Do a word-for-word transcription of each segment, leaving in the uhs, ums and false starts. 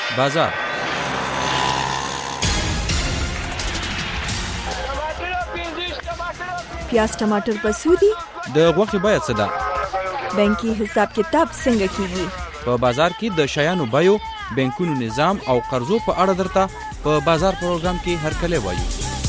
بازار. پیاز ټماټر په سودی د غوښې بیه څه ده؟ بانکي حساب کتاب څنګه کیږي؟ په بازار کې د شیانو بیو، بانکونو نظام او قرضو په اړه درته په بازار پروګرام کې هرکلی وایو.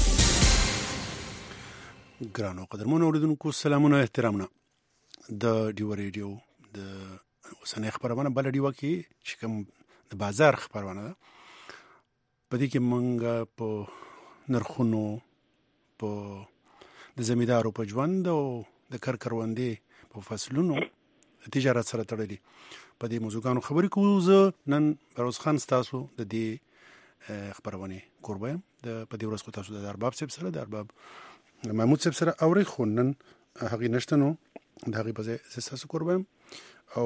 ګرانو قدرمنو اوریدونکو سلامونه احترامونه. د ډیو ریډیو د اوسنۍ خبرونه بل ډیو کې چې کوم د بازار خبرونه ده، په دې کې موږ په نرخونو، په د زمیندارو په ژوند او د کار کروندې په فصلونو تجارت سره تړلي په دې موضوعګانو خبرې کوو. زه نن بروز خان ستاسو د دې خبرونه کوربه یم. د په دې ورځ خو تاسو د ارباب صاحب سره د ارباب محمود صاحب سره اوري، خو نن هغه نشته، نو د هغه په ځای زه تاسو کوربه یم او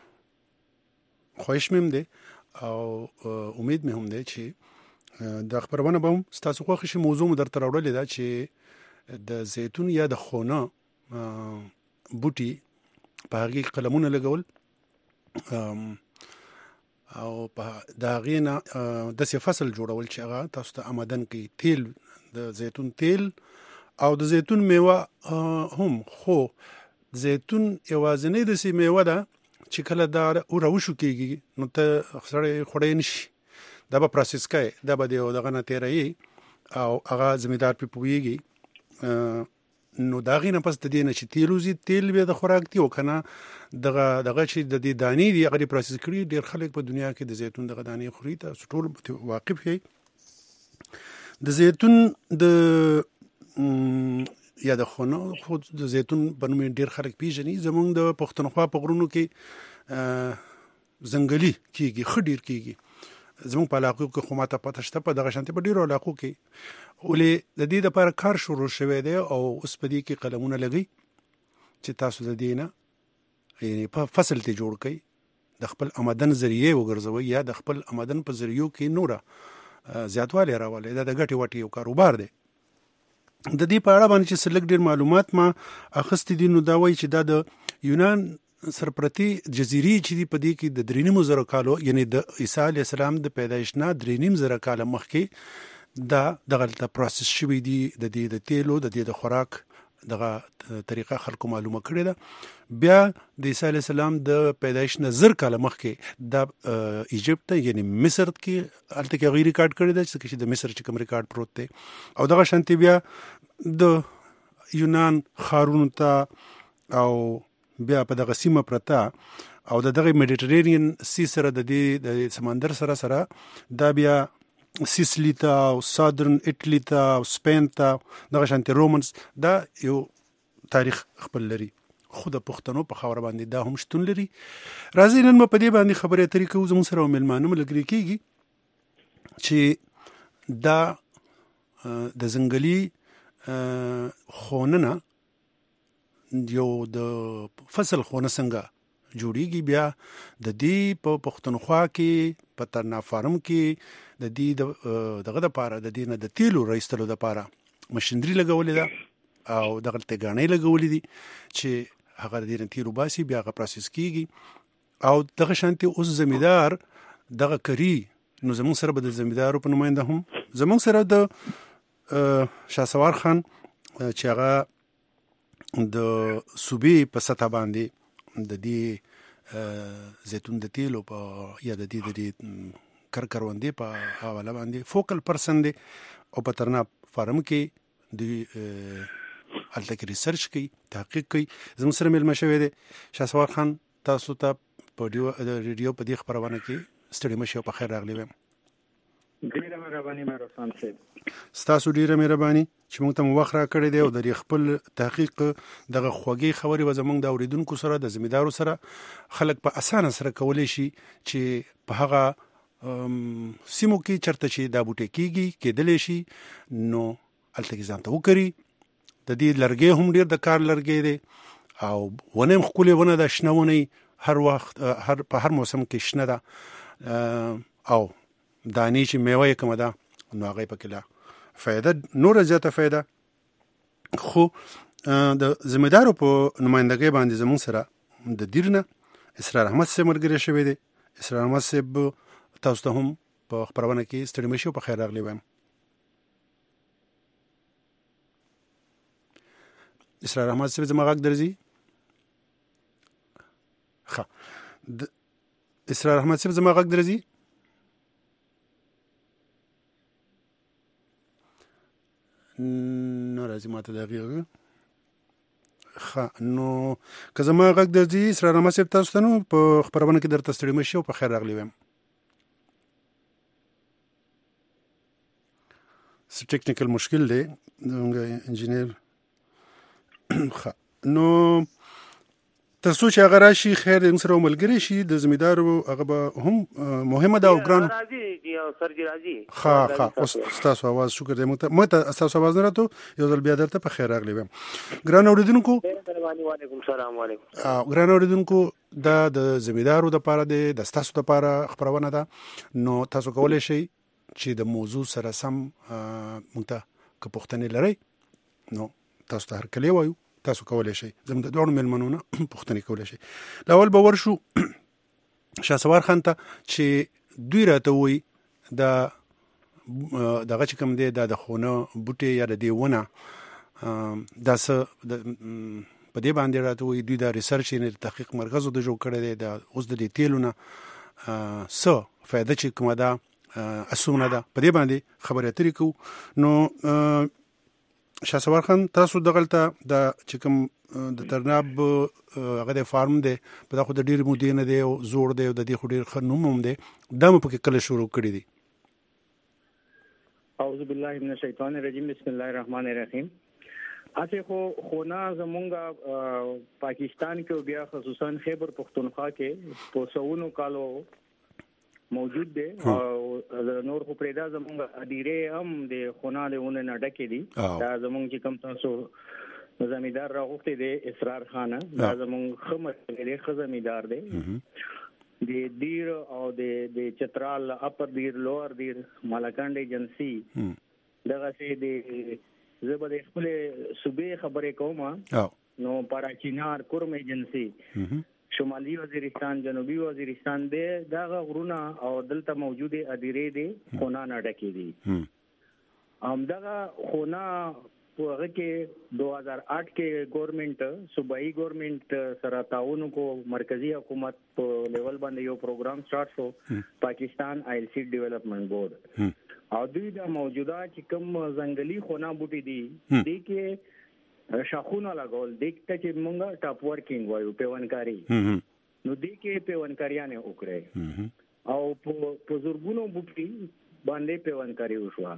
خوښ مې دی او امید مې هم دی چې د خبرونه به هم تاسو خوښ شي. موضوع مو درته راوړلې ده چې د زیتون یا د خونه بوټي په هغه قلمونه لګول او په دا غینا د څه فصل جوړول چې هغه تاسو ته آمدن کوي تیل، د زیتون تیل او د زیتون میوه هم. خو زیتون یوازینی د سی میوه ده چې کله دا اوروشو کېږي نو ته سره خورې نشي، دا به پروسس کوي، دا به دغه نه تیري او هغه زمیندار په پويږي. نو دا غینه پس د دې نه چې تیل وزي، تیل به د خوراک دی او کنه دغه دغه چې د دې دانی دی هغه پروسس کړي. ډیر خلک په دنیا کې د زیتون دغه دانی خوري، تاسو ټول واقف یې. د زیتون د یا د خونه خو د زیتون بنوم ډیر خلک پیژني. زمونږ د پښتونخوا په غرونو کې ځنګلي کیږي، خډیر کیږي. زمونږ په علاقو کې خو ماته پته شته، په دغه شانتي په ډیرو علاقو کې ولې د دې لپاره کار شروع شوی دی او اوس په دې کې قلمونه لګي چې تاسو د دې نه یعنی په فصل ته جوړ کړئ، د خپل آمدن ذریعہ وګرځوي یا د خپل آمدن په ذریعو کې نوره زیاتوالی راولي. دا د ګټې وټې یو کاروبار دی. د دې په اړه باندې چې سلګ ډیر معلومات ما اخستې دي، نو دا وایي چې دا د یونان سرپرتی جزیرې چې دی په دې کې د درې نیم زره کالو یعنی د عیسی علی السلام د پیدایښت نه درې نیم زره کال مخکې دا دغه پروسس شوی دی. د دې د تیلو د دې د خوراک دغه طریقه خلکو معلومه کړې ده. بیا د عیسی علی السلام د پیدایښت نه زر کال مخکې د ایجپت یعنی مصر کې الته کې غیر ریکارډ کړی ده چې د مصر چې کوم ریکارډ پروت دی. او دغه شانتي بیا د یونان خارونو ته او بیا په دغه سیمه پرتا او د دغه میډیټرینین سی سره د دې د سمندر سره سره دا بیا سیسلی ته او سادرن اټلی ته او سپین ته دغه شانتي رومنز دا یو تاریخ خپل لري. خو د پښتنو په خاور باندې دا هم شتون لري. راځي نن په دې باندې خبرې اترې کوو. زموږ سره مېلمانه ملګري کېږي چې دا د ځنګلي خونونه یو د فصل خونه څنګه جوړیږي، بیا د دې په پښتونخوا کې په ترنا فارم کې د دې دغه د پاره د دې نه د تیلو رایستلو د پاره ماشينري لګولې ده او دغه تګانې لګولې دي چې هغه د دې تیلو باسي بیا هغه پروسس کیږي. او دغه شانتي اوس زمیندار دغه کری نو زمون سره به د زمیندارو په نماینده هم زمون سره د شاسوار خان چې هغه د صوبې په سطح باندې د دې زیتون د تیلو په یا د دې د دې کار کروندې په حواله باندې فوکل پرسن دی او په ترنا فارم کې د الته کې ریسرچ کوي، تحقیق کوي. زموږ سره مېلمه شوی دی شاسوار خان. تاسو ته په ریډیو په دې خبرونه کې ستړي مشه په خیر راغلی وم. ډیره مهرباني مروان صاحب. ستاسو ډیره مهرباني چې موږ ته وخت را کړی دی او د خپل تحقیق دغه خوږی خبرې و زمونږ د اوریدونکو سره د زمیندارو سره خلک په اسانه سره کولای شي چې په هغه سیمو کې چرته چې دا بوټي کېږي کېدلی شي نو هلته کې ځان ته وکړي. د دې لرګی هم ډېر د کار لرګی دی او ونه هم ښکلې ونه ده، شنه ونه هر وخت هر په هر موسم کې شنه ده او دانې چې میوه یې کومه ده نو هغه پکې لا فایده نور زیاته فایده. خو د زمیندارو په نمائندګۍ باندې زموږ سره د دیرنه اسرار احمد صاحب ملګری شوی دی. اسرار احمد صاحب تاسو ته هم په خبرونه کې ستړي مشي او په خیر راغلی وایم. اسرار احمد صاحب زما غږ درځي؟ ښه د اسرار احمد صاحب زما غږ درځي؟ نو راځي ماته دغه ښه نو که زما غږ درځي اسرار احمد صاحب تاسو ته نو په خبرونه کې درته ستړي مشي او په خیر راغلی وایم. څه ټیکنیکل مشکل دی زموږ انجینیر. ښه نو تر څو چې هغه راشي خیر موږ سره ملګری شي د زمیندارو هغه به هم مهمه ده او ګران راځي یو سرجی راځي. ښه ښه اوس تاسو आवाज شکر دی مو ته تاسو आवाज نه راته یو ځل بیا درته په خیر راغلی وایم. ګران اوریدونکو وعلیکم السلام. وعلیکم ګران اوریدونکو دا د زمیندارو د پاره دی د تاسو د پاره خبرونه ده نو تاسو کولای شئ چې د موضوع سره سم مونږ ته که پوښتنې لرئ نو تاسو ته هر کله وایو تاسو کولای شئ زموږ د دوه ملمنو نه پوښتنې کولای شئ. لاول به ورشو شاسوار خان ته چې دوی راته وایي د دغه چې کوم دی د خونه بوټي یا د دیونه دا څه په دې باندې راته وایي دوی د ریسرچ نه تحقیق مرکز د جوړ کړی دی د اوس د دې تیلونه څه فائدہ چې کومه ده اسونه ده په دې باندې خبرې اترې کوو. نو شاسوار خان تاسو دغلته د چې کوم د ترناب هغه د فارم دی په دا خو د ډېرې مودې نه دی او زوړ دی او د دې خو ډېر ښه نوم هم دی دا مو پکې کله شروع کړي دي؟ اعوذ بالله من الشیطان الرجیم بسم الله الرحمن الرحیم. اته خو خونه زمونږ پاکستان کې بیا خصوصا خیبر پختونخوا کې په سونو کالو موجود دی او نور خو پرېدا زمونږ ادیره هم د خونه له نه ډکې دي. دا زمونږ چې کوم تاسو زمیندار راغوښتي دی اسرار خان دا زمونږ خمر دی خ زمیندار دی د دیر او د د چترال اپر دیر لوور دیر مالکانډ ایجنسی دغه سي د زبر خپل صوبې خبرې کوم نو پاراچینار کورم ایجنسی شمالي وزیرستان جنوبي وزیرستان دی دا غرونه او دلته موجوده ادیره دي خونه نه ډکې دي. هم دا خونه په هغه کې دو هزار آٹھ کې ګورنمنت صوبایي ګورنمنت سره تعاون کو مرکزی حکومت په لیول باندې یو پروګرام سٹارټ شو پاکستان آیل سیډ ډیولپمنٹ بورډ او دوی دا موجوده چې کوم ځنګلي خونه بوټي دي دي کې شاخونه لګول دکته چې مونږه ټاپ ورکینګ وایو پیوانکاری نو دې کې پیوانکاریانه وکړي او په زورګونو بوټي باندې پیوانکاری وشوه.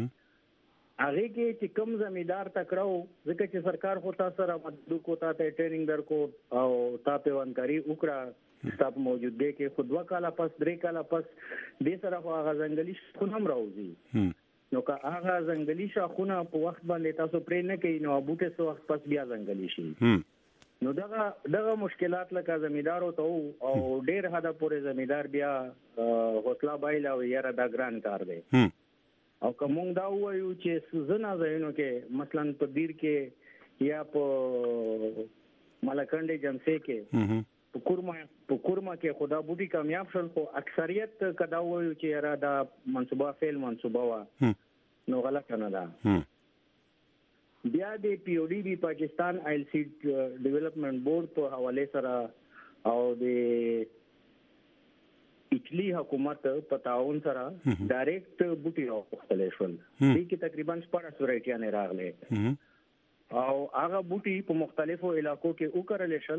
هغه کې چې کم زمیندار تکړو ځکه چې سرکار خو تاسو سره مدد کو تا ته ټریننګ درکو او تا پیوانکاری وکړه ستاسو موجوده کې خود وکاله پس درې کاله پس دې سره خو هغه ځنګلي خونه هم راوځي نو که هغه ځنګلي شاخونه په وخت باندې تاسو پرې نه کوي نو بوټي سو وخت پس بیا ځنګلي شي نو دغه دغه مشکلات لکه زمیندارو ته او ډېر حدا پورې زمیندار بیا حوصله بایله او یاره دا ګران کار دی او کوم دا وایو چې زنا زینو کې مثلا په دیر کې یا په مالکانډ ایجنسی کې په کورما په کورما کې خدا بوټي کامیاب شول خو اکثریت کدا وایو چې یاره دا منصوبه فعل منصوبه وا نو غلط نه ده. بیا د پی او ډی بی پاکستان آیل سیډ ډیولپمنٹ بورډ په حواله سره او د اټلی حکومت په تعاون سره ډایرکټ بوټي راوستل شول دي کې تقریبا شپږ ورایټي نه راغلي او هغه بوټي په مختلفو علاقو کې وکړل شل.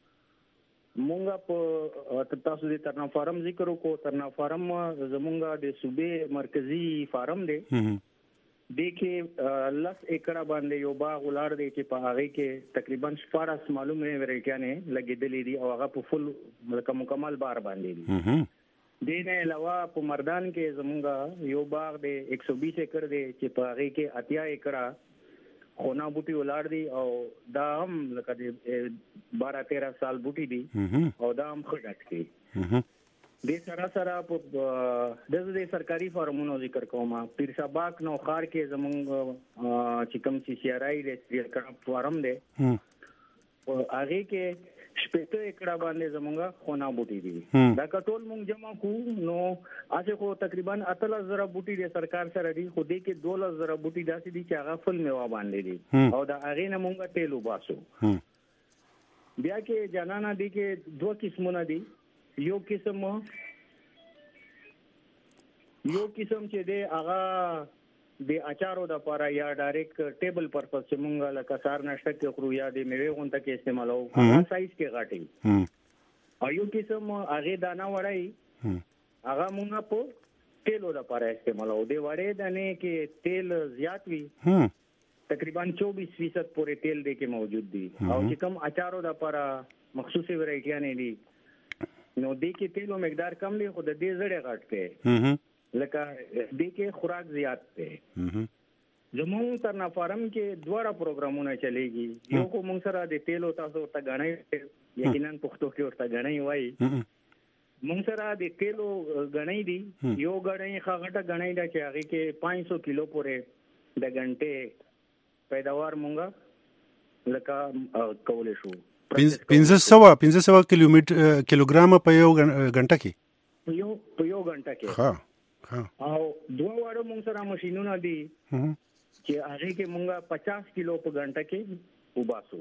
مونږه په تاسو د ترنا فارم ذکر وکړو. ترنا فارم زمونږه د صوبې مرکزی فارم دی د کې لس ایکړه باندې یو باغ ولار دی چې په هغه کې تقریبا شپږ معلومه ورایټي نه لګیدلې دي او هغه په فل مکمل بار باندې دي. د نه علاوه په مردان کې زمونږه یو باغ دی ایک سو بیس ایکړ دی چې په هغه کې اتیا ایکړه خونا بوټي ولار دي او دا هم لکه د بارہ تیرہ سال بوټي دي او دا هم خډک دي. د سره سره په د سرکاري فارمونو ذکر کوم پیر صاحب نو خار کې زمونږ چې کوم چې سی آر آی د فارم دی او هغه کې شپږ ایکړه باندې زمونږه خونا بوټي دي. دا ټول مونږ جمع کو نو اسه خو تقریبا اتلس زره بوټي د سرکار سره دي، خو دې کې دولس زره بوټي داسې دي چې هغه فل میوه باندې دي او دا هغه نه مونږه تیل وباسو. بیا کې جنانا دي کې دوه قسمونه دي. یو قسم یو قسم چې دی هغه د اچارو د لپاره یا ډایرکټ ټیبل پرپس چې مونږه لکه سار ناشته کې خورو یا د میوه غونډه کې استعمالو، هغه سایز کې غاټي. او یو قسم هغه دانا وړای هغه مونږه په تیلو د لپاره استعمالو. د وړې دانه کې تیل زیات وي، تقریبا چوبیس فیصد پورې تیل دې کې موجود دي. او چې کوم اچارو د لپاره مخصوصي ورایټیاں نه دي نو دې کې تیلو مقدار کم دی، خو د دې زړه غټ کې لکه دې کې خوراک زیات دی. زموږ ترنا فارم کې دوه پروګرامونه چلیږي. یو کو موږ سره د تیلو تاسو ته غنۍ یقینا پښتو کې ورته غنۍ وایي. موږ سره د تیلو غنۍ دي. یو غنۍ خاغټه غنۍ دا چې هغه کې پانچ سو کیلو پورې د غنټه پیداوار مونږه لکه کولې شو. پنځه سوه پنځه سوه کیلومتر کیلوګرام په یو غنټه کې یو په یو غنټه کې. ها او دوه وړو مونږ سره ماشينونه دي چې هغه کې مونږه پچاس کیلو په غنټه کې وباسو.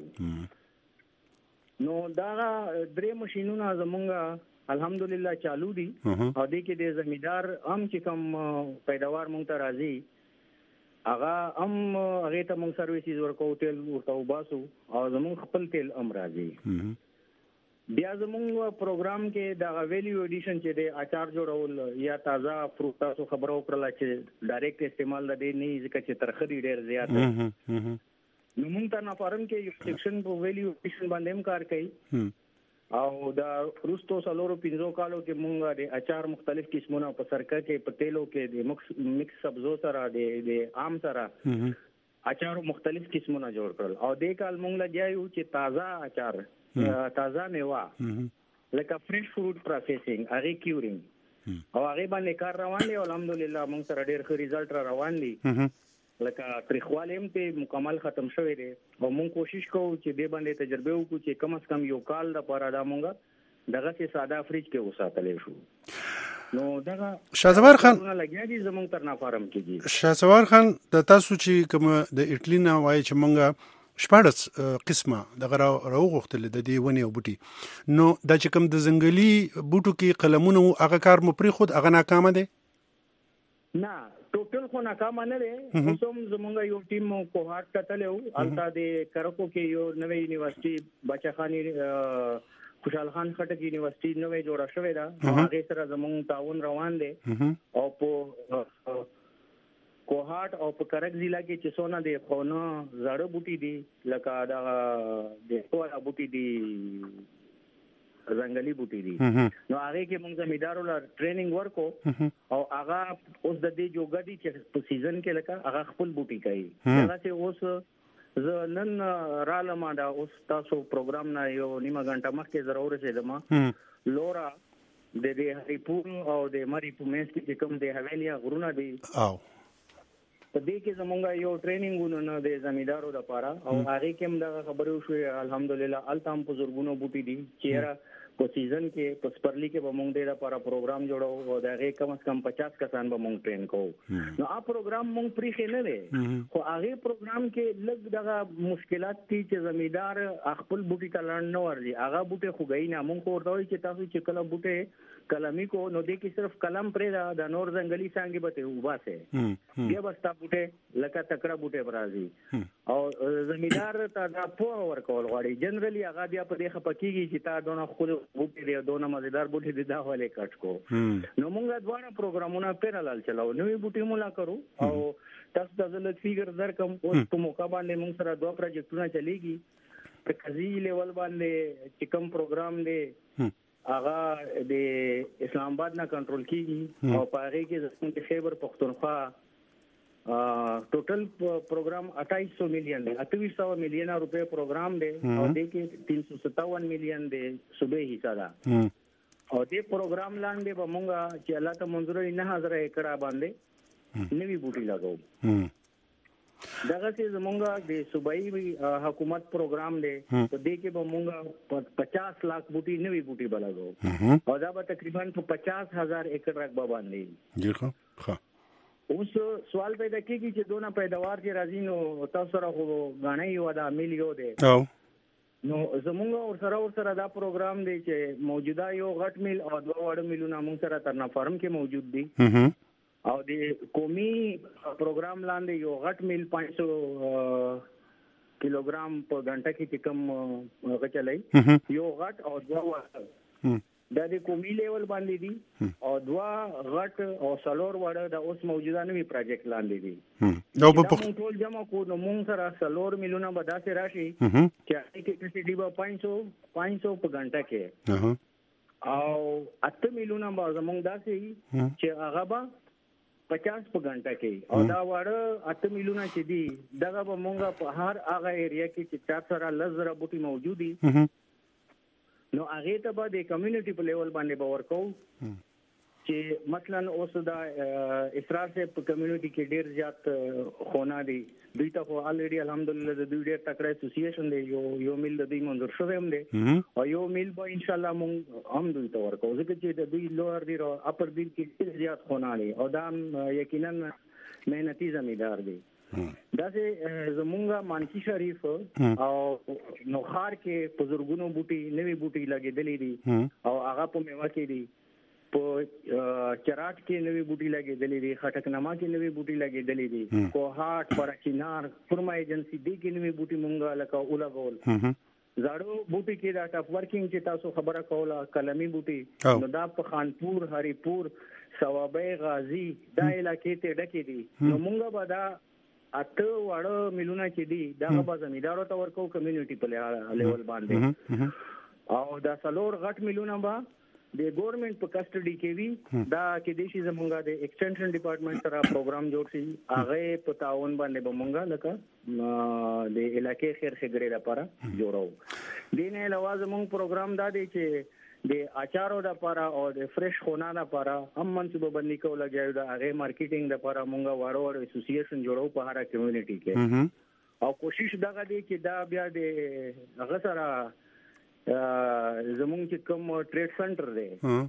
نو دا درې ماشينونه زمونږه الحمدلله چالو دي او دې کې د زمیدار هم چې کوم پیداوار مونږ ته راځي هغه هم هغه ته مونږ سرویسز ورکو، تیل ورته وباسو او زمونږ خپل تیل هم راځي. بیا زمونږ پروګرام کې دا ویلیو ایډیشن چې د اچار جوړول یا تازه فروټ تاسو خبرو کړل چې ډایرکټ استعمال د دې نه ځکه چې ترخه ډیر زیات دی. نو موږ ته نه فارم کې یو سیکشن په ویلیو ایډیشن باندې هم کار کوي او دا روستو سالورو پینځو کالو کې موږ د اچار مختلف قسمونه په سرکه کې په تیلو کې د مکس سبزو سره د عام سره اچارو مختلف قسمونه جوړ کړل. او دې کال موږ لګیاو چې تازه اچار تازه میوه لکه فریش فروټ پروسیسینګ هغه کیورینګ او هغه باندې کار روان دی. الحمدلله موږ سره ډیر ښه ریزلټ را روان دي. لکه تریخواله هم ته مکمل ختم شوی دی او موږ کوشش کوو چې دې باندې تجربه وکړو چې کم از کم یو کال د پاره دا موږ دغه څه ساده فریج کې وساتلې شو. نو دغه شازوار خان لګیا دي زموږ ترنا فارم کې دي. شازوار خان د تاسو چې کوم د اټلی نه وایي چې موږ شپږ قسمه دغه راوغختل د دې ونی او بوټي، نو دا چې کوم د ځنګلي بوټو کې قلمونه هغه کار مو پرې خود هغه ناکامه دی؟ نه ټوټل خو ناکامه نه دی. اوسم زمونږ یو ټیم کوهارت کتلو التا د کرکو کې یو نوې یونیورسيټي بچخانی خوشحال خان خټک یونیورسيټي نوې جوړه شوې ده. هغه سره زمونږ تعاون روان دی او په کوهارت او په کرک ضلع کې چې څونه د خونه زړه بوټي دي لکه دا د کوه بوټي دي ځنګلي بوټي دي نو هغه کې موږ زمیدارو لا ټریننګ ورکو او هغه اوس د دې جوګدي چې په سیزن کې لکه هغه خپل بوټي کوي. هغه چې اوس زه نن رالم دا اوس تاسو پروګرام نه یو نیمه غنټه مخکې ضرور رسیدم لورا د دې هریپور او د مری په مېس کې کوم د حویلیا غرونه دي او په دې کې زمونږ یو ټریننګونه نه د زمیدارو لپاره او هغه کې هم دا خبرو شو الحمدلله التام په زورګونو بوټي دي چې په سیزن کې په سپرلی کې به مونږ ډېر لپاره پروګرام جوړو او دا هغه کم از کم پچاس کسان به مونږ ټرین کوو. نو ا پروګرام مونږ پرې خې نه دی خو هغه پروګرام کې لږ دغه مشکلات دي چې زمیدار خپل بوټي ته لاندې نه ورځي. هغه بوټي خو غي نه مونږ ورته وایي چې تاسو چې کله بوټي کلمي کو نو دې کې صرف کلم پرې دا نور ځنګلي څنګه به ته وباسه بیا بستا بوټي لکه تکړه بوټي برازي او زمیدار ته دا په ورکول غواړي. جنرالي هغه بیا په دې خپکیږي چې تا دونه خپل بوټي دی دونه مزیدار بوټي دی دا ولې کټ کو. نو موږ دواړه پروګرامونه پیرالل چلاو نوې بوټي مولا کرو او تاسو د زلت فیګر درکم اوس په موقع باندې موږ سره دوه پروجیکټونه چلیږي په قضی لیول باندې چې کوم پروګرام دی هغه د اسلام آباد نه کنټرول کیږي او په هغه کې زموږ خیبر پختونخوا ټوټل پروګرام اٹھائیس سو ملین دی اٹھائیس سو ملین روپے پروګرام دی او د کې تین سو ستاون ملین دی صوبې حصہ ده او دې پروګرام لاندې به مونږه چې الله ته منظور نه هزار ایکړه باندې نوی بوټي لګاو. دغه چې زمونږ د صوبایي حکومت پروګرام دی په دې کې به مونږ پچاس लाख بوټي نوي بوټي بلګو او دا به تقریبا په پچاس هزار ایکڑ رقبه باندې جی ښه ښه اوس سوال پیدا کیږي چې دونه پیداوار چې راځي نو تاسو سره خو غاڼې یو د عامل یو دی او نو زمونږ ور سره ور سره دا پروګرام دی چې موجوده یو غټ میل او دوه وړ میلونه مونږ سره ترنا فارم کې موجود دي او د قومي پروګرام لاندې یو غټ میل پانچ سو کیلوګرام په غنټه کې کم غچلای یو غټ او دوه وړ دا د قومي لیول باندې دي او دوه غټ او سلور وړ د اوس موجوده نوی پروجیکټ لاندې دي دا په ټول جمع کو نو مونږ سره سلور میلیونه به داسې راشي چې هغه کې کیپاسټي به پانچ سو پانچ سو په غنټه کې او اته میلیونه به زمونږ داسې چې هغه به پچاس په غنټه کې او دا وړ اته میلیونه چې دي دغه به مونږ په هر هغه ایریا کې چې چا سره لزر بوټي موجود دي نو هغه ته به د کمیونټي په لیول باندې باور کوو چې مثلا اوس دا اسرار سے په کمیونټي کې ډیر زیات خونه دي دوی ته خو الریډي الحمدلله د دوی ډیر تکړه اسوسییشن دی یو یو میل د دوی منظور شوی هم دی او یو میل به ان شاء الله مونږ هم دوی ته ورکو ځکه چې د دوی لوړ دی او اپر دی کې زیات خونه دي او دا یقینا مهنتي زمیدار دی دا چې زمونږه مانکی شریف او نوخار کې بزرګونو بوټي نوی بوټي لګېدلې دي او هغه په میوه کې دي په چراټ کې نوی بوټي لګېدلې دي خټکنما کې نوی بوټي لګېدلې دي کوهاټ پرچینار فرما ایجنسی دی کې نوی بوټي مونږه لکه اولګول زړو بوټي کې دا ټاپ ورکینګ چې تاسو خبره کوله کلمی بوټي نو دا په خانپور هریپور ثوابه غازی دا علاقې ته ډکې دي نو مونږه به دا اته وړ میلونه چې دي دا به زمیدارو ته ورکو کمیونټي په لیول باندې او دا سلور غټ میلونه به د ګورنمنت په کسټډي کې وي دا کې د شي زمونږه د ایکسټنشن ډپارټمنټ سره پروګرام جوړ شي هغه په تعاون باندې به مونږه لکه د علاقې خیر خګړې لپاره جوړو دین علاوه زمونږ پروګرام دا دی چې د اچارو د لپاره او د فرش خونه لپاره هم منصوبه بندي کول غواړي دا هغه مارکیټینګ لپاره مونږه وړو وړو اسوسییشن جوړو په هر کمیونټي کې او کوشش دغه دی چې دا بیا د هغه سره زمونږ چې کوم ټریډ سنټر دی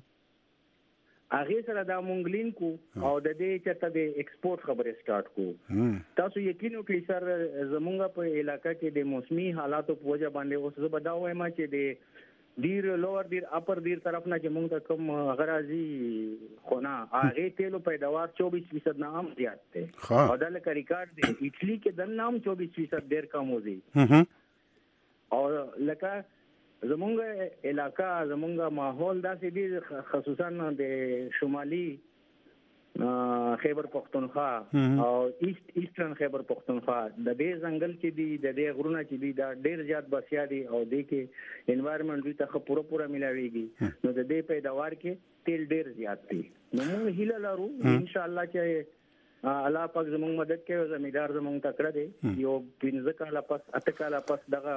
هغه سره دا مونږ لین کو او د دې چرته د ایکسپورت خبره سٹارټ کو تاسو یقین وکړئ سر زمونږ په علاقې کې د موسمي حالاتو په وجه باندې اوس زه بداوم چې د دیر لوور دیر اپر دیر طرف نه چې مونږ ته کوم غرازي خونه هغه تیلو پیداوار چوبیس فیصد نه هم زیات دی او دا لکه ریکارډ دی اټلی کې د نام چوبیس فیصد ډیر کم وځي او لکه زمونږ علاقہ زمونږ ماحول داسې دی خصوصا د شمالي خیبر پختونخوا او ایست ایسترن خیبر پختونخوا د دې ځنګل چې دی د دې غرونه چې دی دا ډیر زیات بسیا دي او د کې انوایرنمنت دوی ته پوره پوره ملاويږي نو د دې پیداوار کې تیل ډیر زیات دی نو موږ هیله لرو ان شاء الله چې الله پاک زموږ مدد کوي زمیدار زموږ تکړه دی یو پنځه کاله پس اته کاله پس دغه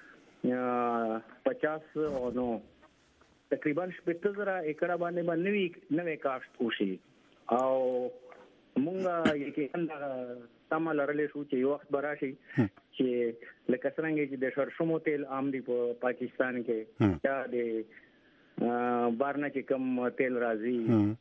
پچاس او نو تقریبا شپږ زره ایکړه باندې باندې نوې کاشت وشي او مونږه یقینا تمه لرلې شو چې یو وخت براشي چې لکه څنګه چې د شرشمو تیل عام دی په پاکستان کې یا د بارنه کې کم تیل راځي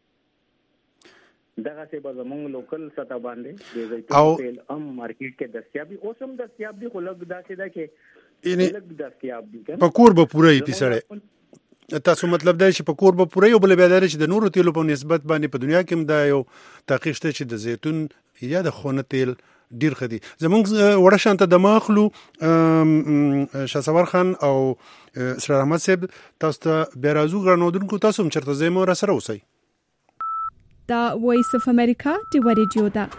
دغه څه به زمونږ لوکل سطح باندې د زیتون تیل هم مارکیټ کې دستیابي اوس هم دستیاب دي خو لږ داسې ده کې لږ دستیاب دي په کور به پوره ایتی سره تاسو مطلب دا چې په کور به پوره یو بل بیا دا چې د نورو تیلو په نسبت باندې په دنیا کې هم دا یو تحقیق شته چې د زیتون یا د خونه تیل ډیر خدي زمونږ وړه شانته د ماخلو شاسوار خان او اسرار احمد صاحب تاسو ته بیا راځو غرنودونکو تاسو هم چرته زمو را سره اوسئ دا وایس اف امریکا دی ریډیو دا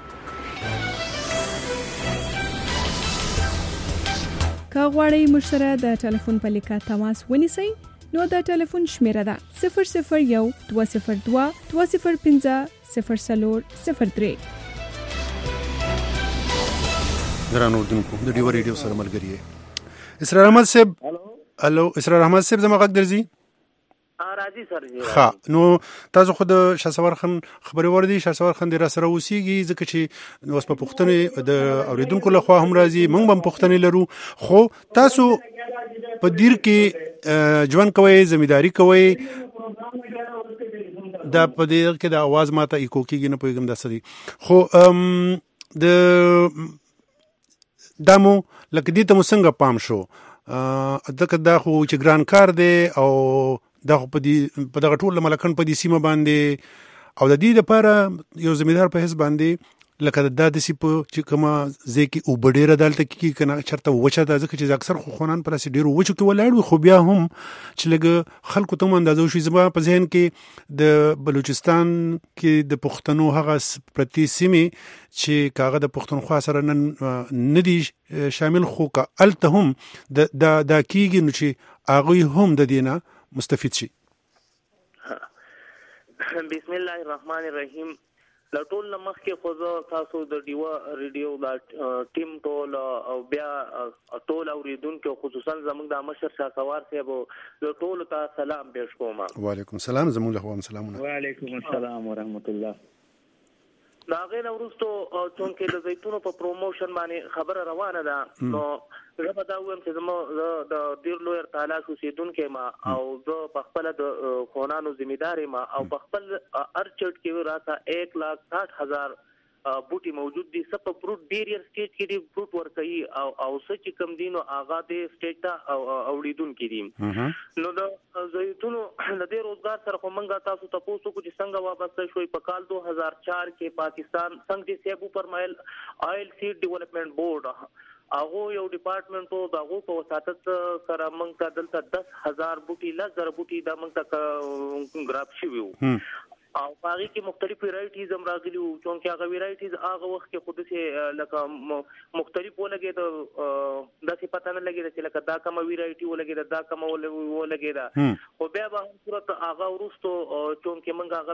کا غواړئ مشره د ټلیفون په لیکه تماس ونیسئ نو د ټلیفون شمیره ده صفر صفر یو دوه صفر دوه دوه صفر پنځه صفر صفر صفر درې ګرانو دونکو د ډیو ریډیو سره ملګری اسرار احمد صاحب هالو هالو اسرار احمد صاحب زما غږ درځي ا راځي سرجي ها نو تاسو خو د شاسور خان خبري وردی شاسور خان د را سره وسیږي ځکه چې اوس په پښتنې د اوریدونکو له خوا هم راځي موږ هم پښتنې لرو خو تاسو په دیر کې ژوند کوي زمینداری کوي دا په دې کې د आवाज ماته ایکو کېږي نه پوهیږم دا سړي خو د دمو لکه دې ته مو څنګه پام شو دغه دا خو چې ګران کار دی او دا خو په دې په دغه ټول ملکن په دې سیمه باندې او د دې لپاره یو زمیندار په حساب باندې لکه دا د سی په چې کومه ځکه او بډیره دالته کې کنه چرته وچه دا ځکه چې اکثر خو خونان پر اسی ډیرو وچو کې ولاړ خو بیا هم چې لګ خلکو ته اندازو شي زما په ذهن کې د بلوچستان کې د پښتنو هغه پرتی سیمه چې کاغه د پښتونخوا سره نن ندي شامل خو کا الته هم د د کیږي نو چې هغه هم د دینه مستفید شي. بسم الله الرحمن الرحیم. لا ټول لمخ کې خو تاسو د دیوا ریډیو دا ټیم ټول او بیا ټول اوریدونکو خصوصا زموږ د مشر شاه سوار صاحب له ټول ته سلام پېښ کوم. وعلیکم السلام زموږ له خوا سلامونه. وعلیکم السلام ورحمت الله. دا غیر ورستو چونکې د زیتونو په پروموشن باندې خبره روانه ده نو زه به دا وایم چې زما د ډیر لوی تعالی اوسیدونکو ما او زه په خپل د خونانو ذمہداري ما او په خپل ارچټ کې راته ایک لاکھ ساٹھ هزار بوټي موجود دي سپ فروټ بیریر سټیج کې دي فروټ ورکوي او او سچ کم دینو آغا دې سټیج ته اوریدون کې دي نو د زیتونو د دې روزګار سره کومنګا تاسو تاسو کو چې څنګه وابسته شوي په کال دو هزار چار کې پاکستان څنګه سیبو پر مایل آیل سیډ ډیولپمنٹ بورډ هغه یو ډپارټمنټ او دغه په وساتت سره موږ ته دلته دس هزار بوټي لزر بوټي د موږ ته ګراف شي وو او باغی کې مختلف ویرایټیز هم راغلي وو چې هغه ویرایټیز هغه وخت کې خود سه لکه مختلف ولګي ته د څه پته نه لګي چې لکه دا کوم ویرایټي ولګي دا کوم ولګي دا او بیا به هم صورت هغه ورستو چې موږ هغه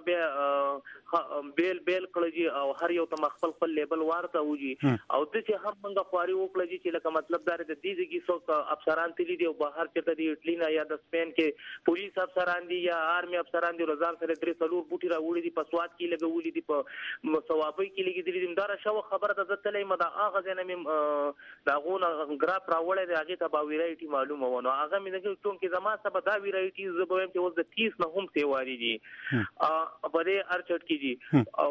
بیا بیل بیل کړی او هر یو ته خپل خپل لیبل ورته وږي او د څه هم موږ خواري وکړي چې لکه مطلب دا د دې ځکه څوک افسران تللی دی او بهر چته دی اټلی نه یا د سپین کې پولیس افسران دي یا آرمي افسران دي روزان سره درې څلور بوټي راوړي دي په سواد کې لګولي دي په ثوابي کې لګېدلي دي دا شو خبره ده تلې مدا اغه ځنه مې دا غونه ګراف راوړې دي هغه ته با ویرایټي معلومه ونه هغه مې دغه ټون کې زما سبا دا ویرایټي زبویم چې اوس د تیس نه هم سیواري دي ا په دې ارچټ کې دي او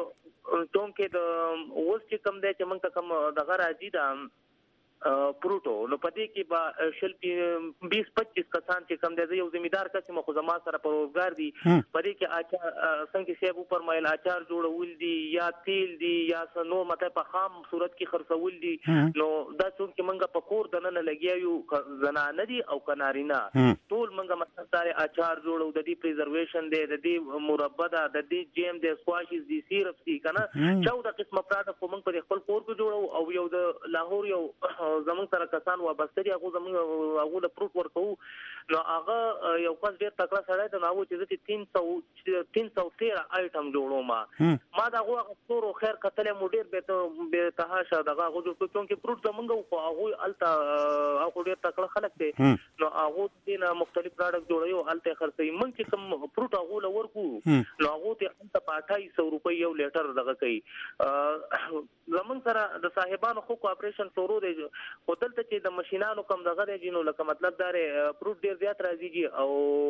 ټون کې د اوس چې کم دی چې موږ ته کم دغه راځي دا پروتو نو پدې کې با شل بیس پچیس کسان چې کم دی یو زمیندار کس مخ زما سره پروګار دي پدې کې اچا څنګه سیب پر مایل اچار جوړول دي یا تیل دي یا نو مته په خام صورت کې خرڅول دي نو دا څنګه منګه په کور دنه لګیایو زنانه دي او کنارینا ټول منګه مستاره اچار جوړو د دې پریزرویشن دی د دې مربع د دې جیم د سکواشز دي سیرپ دي کنه چودہ قسمه پراډکټ کوم په خپل کور کې جوړو او یو د لاهور یو زمون سره کسان وابستري هغه زمون هغه د پروت ورکو نو هغه یو کس ډیر تکړه سره د ناو چې تین سو تین سو تیرہ آیټم جوړو ما ما دا هغه څورو خیر کتل مو ډیر به به تهاشه دغه هغه جو چې پروت زمونږ خو هغه الته هغه ډیر تکړه خلک دي نو هغه دینه مختلف پروډکټ جوړیو الته خرڅي مونږ چې کوم پروت هغه ورکو نو هغه ته انت په اٹھائیس سو روپۍ یو لیټر دغه کوي زمون سره د صاحبانو خو کوآپریشن شروع دی او دلته چې د ماشينانو کم دغه دی نو لکه مطلب دار پروت ډیر زیات راځي او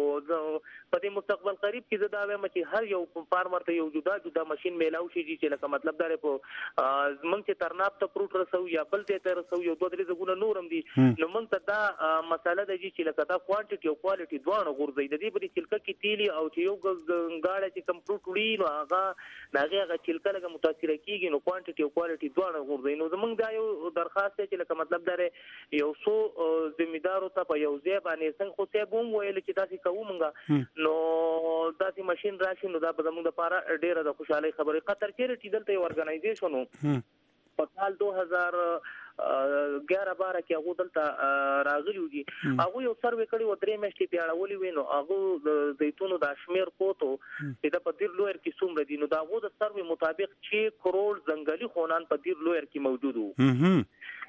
په دې مستقبل قریب کې زدا وایم چې هر یو فارمر ته یو جدا جدا ماشين میلاو شي چې لکه مطلب دار په موږ چې ترناب ته پروت رسو یا بل ته رسو یو دوه درې زګونه نورم دي نو موږ ته دا مساله ده چې لکه دا کوانټیټي او کوالټي دوه غورځي د دې بری چلکه کې تیلی او چې یو غاړه چې کم پروت وړي نو هغه هغه هغه چلکه لګه متاثر کیږي نو کوانټیټي او کوالټي دوه غورځي نو موږ دا یو درخواست چې لکه مطلب داره یو سو ذمہدارو ته په یو ځای باندې څنګه خو سه بوم ویل چې تاسو کومګه نو تاسو ماشين راشي نو دا به موږ لپاره ډیره د خوشاله خبره قطر کې رټیدل ته اورګنایزیشنو په کال دو هزار ګیارہ بارہ کې هغه دلته راغلی دي هغه یو سروې کړی و درې میاشتې پیاړولې وینو هغه د زیتونو د شمیر کوتو چې د پدیر لویر کې څومره دي نو دا هغه د سروې مطابق چې کروڑ ځنګلي خونان پدیر لویر کې موجود وو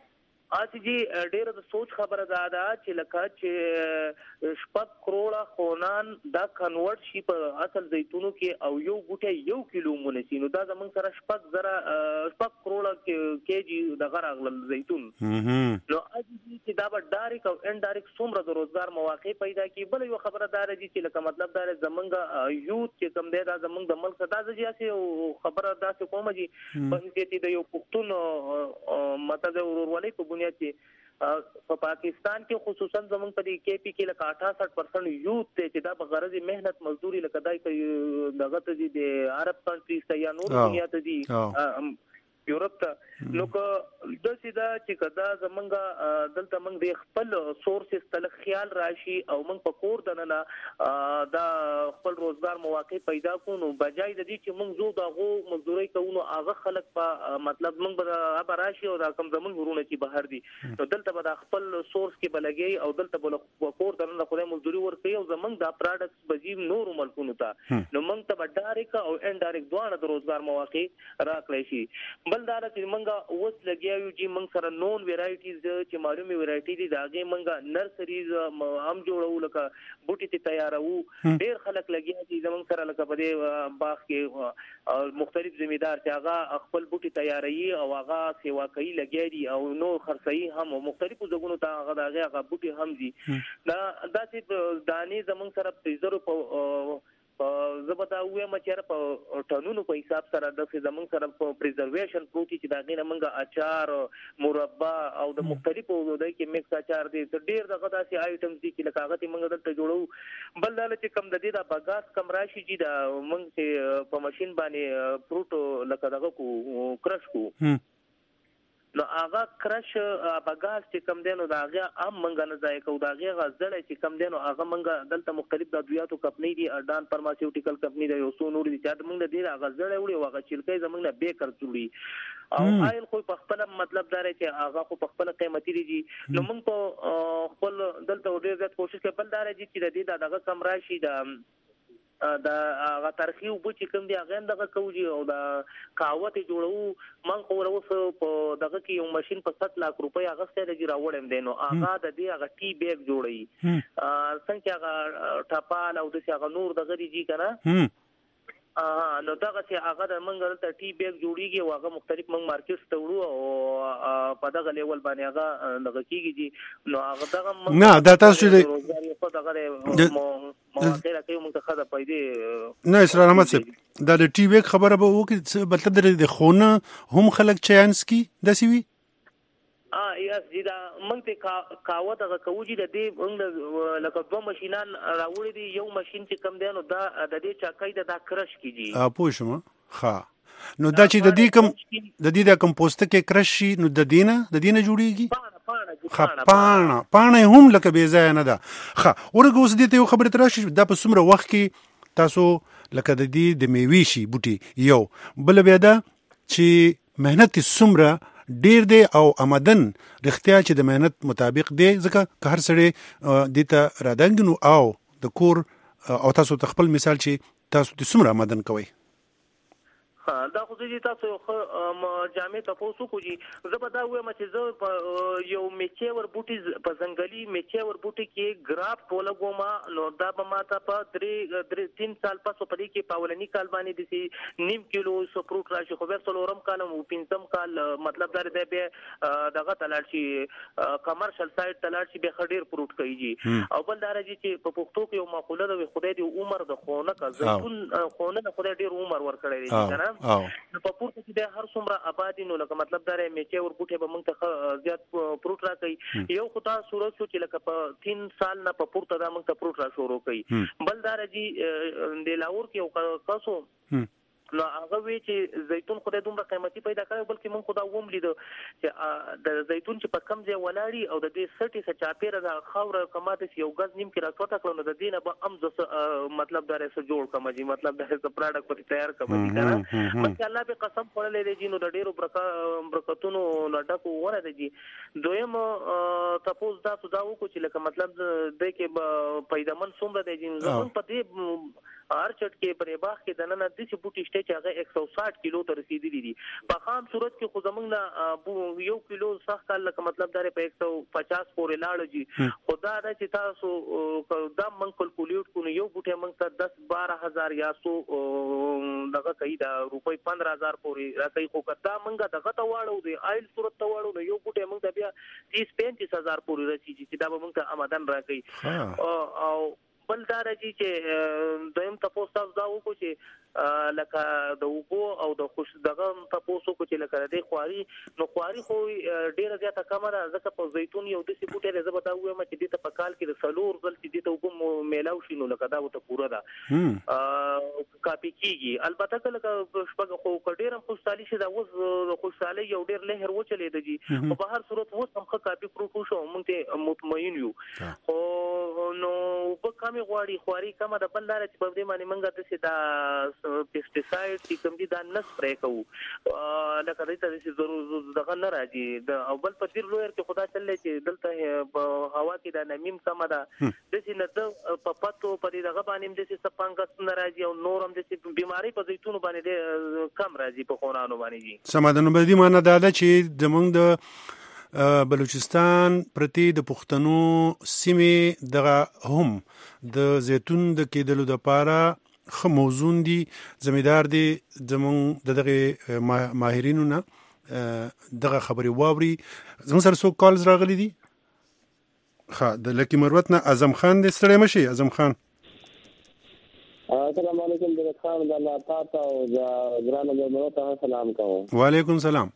اسی جی ډیره د سوچ خبره ده دا چې لکه چې شپږ کروڑه خونان دا کنورټ شي په اصل زیتونو کې او یو بوټي یو کیلو مونږ نو دا زمونږ سره شپږ زره شپږ کروڑه کېجی دغه راغلل زیتون نو اسی جی چې دا به ډایرک او انډایرک څومره د روزګار مواقع پیدا کی. بل یو خبره ده چې لکه مطلب دا زمونږ یوث چې کوم دی دا زمونږ د ملک دا ځي خبره دا څه کوم جی چې د یو پښتون مطلب ورورولۍ په بنیاد کې په پاکستان کې خصوصا زمونږ په دې کې پی کې لکه اٹھاسٹھ پرسنٹ یوث ته چې دا بغرض مهنت مزدوري لکه دای کوي دغه ته دي عرب کنټریز ته یا نور دنیا ته دي یورپ ته نو که د سیدا چې کدا زمونږ دلته موږ د خپل سورسز تل خیال راشي او موږ په کور دننه دا خپل روزګار مواقع پیدا کوو بجای د دې چې موږ زو دغه مزدوري کوو هغه خلک په مطلب موږ به راشي او دا کوم زمونږ ورونه چې بهر دي نو دلته به خپل سورس کې بلګي او دلته به کور دننه خو مزدوري ورکوي او زمونږ دا پروډکټس بجیم نور ملکونو ته نو موږ ته ډایرک او انډایرک دوه د روزګار مواقع راکړي شي. بلدار چې منګه اوس لګیاو چې منګ سره نون ویرایټیز چې معلومي ویرایټی دي داګه منګه نرسریز هم جوړو لکه بوټي ته تیارو ډیر خلک لګیا دي زمونږ سره لکه په دې باغ کې مختلف ذمہدار چې هغه خپل بوټي تیاری او هغه سیوا کوي لګیا دي او نو خرڅي هم مختلفو ځګونو ته هغه داګه هغه بوټي هم دي دا داسې دانی زمونږ سره پریزرو په زبدا وې مچره په ټنونو په حساب سره د زمونږ سره په پریزرویشن پروتي چې دا غینه منګه اچار مربع او د مختلفو د کې میکس اچار دي ډیر دغه داسې آیټمز دي چې لکه هغه منګه دلته جوړو بل دل چې کم د دې د بغاس کم راشي چې دا منګ چې په ماشين باندې فروټ لکه دغه کو کرش کو نو هغه کرش بغاس چې کم دینو دا هغه ام منګه نه ځای کو دا هغه غزړې چې کم دینو هغه منګه دلته مختلف د ادویاتو کمپنی دي اډان فارماسیوټیکل کمپنی دی یو څو نور دي چې موږ د دې هغه غزړې وړي هغه چلکې زمونږ نه بیکر جوړي او آیل خو په خپل مطلب دار چې هغه خو په خپل قیمتي دي نو موږ په خپل دلته ډېر زیات کوشش کوي بل دار چې د دې دغه کم راشي د دا هغه ترخی وب چې کوم دی هغه دغه کوجی او دا کاوت جوړو من خو اوس په دغه کې یو ماشين په ستاسو لاک روپۍ هغه ستاره دی راوړم دینو هغه د دې هغه ټي بیگ جوړي څنګه هغه ټاپال او د هغه نور دغه دی کنه ا نو دا چې هغه د منګل ته ټي بیگ جوړیږي او هغه مختلف منګ مارکیټس ته وړو او په دغه لیول باندې هغه دغه کیږي نو هغه دغه نه دا تاسو چې په دغه مواقع راکې موږ ته خاطر پیدا نه اسرار احمد صاحب دا د ټي بیگ خبره به وکړي مطلب د خونه هم خلک چانس کی دسی وی ا یاس جدا مونږ ته کاوه دغه کوجی د دې موږ لکه دوه ماشينان راوړي دي یو ماشين چې کم دی نو دا د دې چاکای د کرش کیږي ا پوه شم ها نو دا چې د دې کم د دې د کمپوست کې کرش شي نو د دینه د دینه جوړیږي خا پاڼه پاڼه هم لکه بې ځای نه ده خا ورګه اوس دې ته یو خبره تراشي دا په څومره وخت کې تاسو لکه د دې د میوي شي بوټي یو بل بیا دا چې مهنت څومره ډیر دی او آمدن رښتیا چې د مهنت مطابق دی ځکه که هر سړی دې ته رادنګ نو او د کور او تاسو خپل مثال چې تاسو د څومره آمدن کوئ دا خو دې تاسو جامع تاسو کوجی زبدا وې مچ زه یو میچور بوټي په ځنګلي میچور بوټي کې ګراف کوله ګوما نو دا به ماته په درې درې تین سال پس په دې کې پاولنی کال باندې دي نیم کیلو سو فروټ راشي خو به څلورم کال او پنځم کال مطلب دا دی به دغه تلل شي کمرشل سایت تلل شي به خډیر فروټ کوي او بل دا راځي چې په پښتو کې یو مقوله ده خدای دې عمر د خونه کا زيتون خونه خدای ډیر عمر ورکړي دي کنه نو په پورته کې د هر څومره آبادی نو لکه مطلب دا میچه ور بوټي به موږ ته زیات پروت راکړي یو خطا صورت چې لکه په تین سال نه په پورته دا موږ ته پروت را شروع کړي بل دا راځي د لاور کې یو تاسو نو هغه وی چې زیتون خدای دومره قیمتي پیدا کړی بلکې مونږ خدا ووم لیدو چې د زیتون چې په کم ځای ولاړی او د دې سټي څخه چاپیره د خاور کماته یو غز نیم کې راټوټه کړو نو د دې نه به ام ز مطلب دا رسو جوړ کوم چې مطلب دا څه پروډکټ پتی تیار کوم دي کنه مکه الله به قسم خورلې دی نو د ډیرو برکتونو لټکو ونه دی دویم تاسو دا سودا وکړو چې لکه مطلب د کې پیدامن څومره دی چې زمون په دې هر چټ کې پرې باغ کې د نن د څه بوټي شته چې هغه یک سو ساठ کیلو ته رسیدلی دي په خام صورت کې خو زمونږ نه یو کیلو سخت کال لکه مطلب دا په یک سو پچاس پورې لاړ جی خدا دا چې تاسو دا من کلکولیټ کو یو بوټي موږ ته دس بارہ هزار یا سو دغه کوي دا روپۍ پندرہ هزار پورې راځي خو کدا موږ دغه ته واړو دی آیل صورت ته واړو یو بوټي موږ ته بیا تیس پینتیس هزار پورې رسیږي چې دا به موږ ته آمدن راکړي او بل دا راځي چې دویم تاسو تاسو دا وکړو چې لکه د وګو او د خوش دغه تاسو کو چې لکه د خواري نو خواري خو ډیره زیاته کمره ځکه په زیتون یو د سی بوټي زبر دا وایم چې د په کال کې د سلور ځل چې د وګو میلاو شینو لکه دا وته پوره ده کاپی کیږي البته کله شپږ خو ډیره خوشحالي شي دا اوس خوشحالي یو ډیر لهر و چلے دی په بهر صورت اوس هم کاپی پروف شو مونږ مطمئن یو خو نو په غواړي خواري کومه د بل لار چې په دې باندې منګه ته دا پیسټیساید چې کوم دي دا نس پرې کوو لکه دې ته چې ضرورت دغه نه راځي د اول په تیر لویر کې خدا چلې چې دلته په هوا کې دا نمیم کومه ده د سې نه د په پاتو په دې دغه باندې د سې سپانګس نه راځي او نورم د سې بيماري په زیتون باندې کم راځي په خورانو باندې سمادنو به دې معنی دا ده چې د موږ د بلوچستان پرتی د پښتنو سیمې دغه هم د زیتون د کېدلو د پاره خو موزون دي زمیدار دي زمون دغه ماهرینو نه دغه خبري واوري زمون سره سو کالز راغلي دي ها د لکی مروت نه اعظم خان دې ستړي مشي اعظم خان السلام علیکم د خان د الله پاتا او د ګران د مروت سلام کوم وعلیکم سلام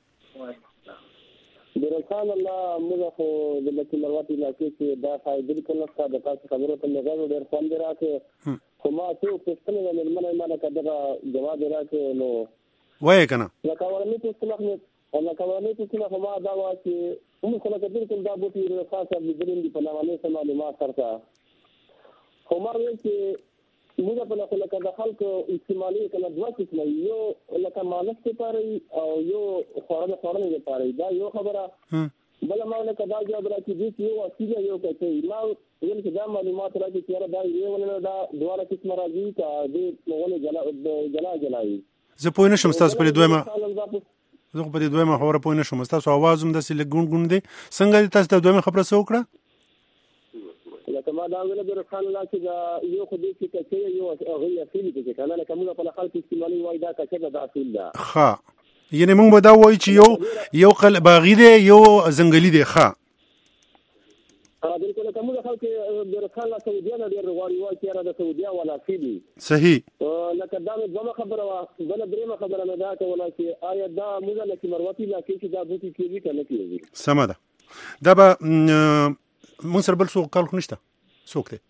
درخان الله موږ خو د لکه مروت علاقې کې دا فائدې کله څه د تاسو خبرو ته لږه ډېر خوند راکې خو ما څو پښتنه د ملمنه ما نه کده جواب راکې نو وای کنه لکه ورني څه څه نه لکه ورني څه نه ما دا وا چې موږ خلک د دې دا بوتي خاصه د درین په نامه سم معلومات سره خو ما ویل چې موږ په لکه لکه د خلکو استعمالي کنه دوه څه یو لکه مالک لپاره او یو خورانه خورانه لپاره دا یو خبره بل ما نه کدا جواب راکې دي یو اصلي یو کوي ما ویل چې دا معلومات راکې چې دا یو ولنه دا دوه قسم راځي ته د ولې جلا جلا جلای زه پوه نشم تاسو په دویمه زه په دې دویمه خبره پوه نشم تاسو आवाज هم د سې لګون ګون دي څنګه تاسو د دویمه خبره څه وکړه لکه ما دا ویل د رخان الله چې دا یو خو دې چې کچې یو هغه اصلي کې کنه لکه موږ په خلک استعمالي وای دا کچې دا اصل ده ها یعنی موږ به دا وای چې یو یو قل باغی دی یو زنګلی دی ها ا دې کله کوم خلک د رخان الله سعودي نه ډیر غواړي وای چې را د سعودي ولا اصلي صحیح لکه دا د خبره وا بل درېمه خبره نه دا کوله چې آیا دا موږ لکه مروتی لا کې دا بوتي کېږي کنه کېږي سم ده دا به مون سره بل څوک کال خو نشته څوک دی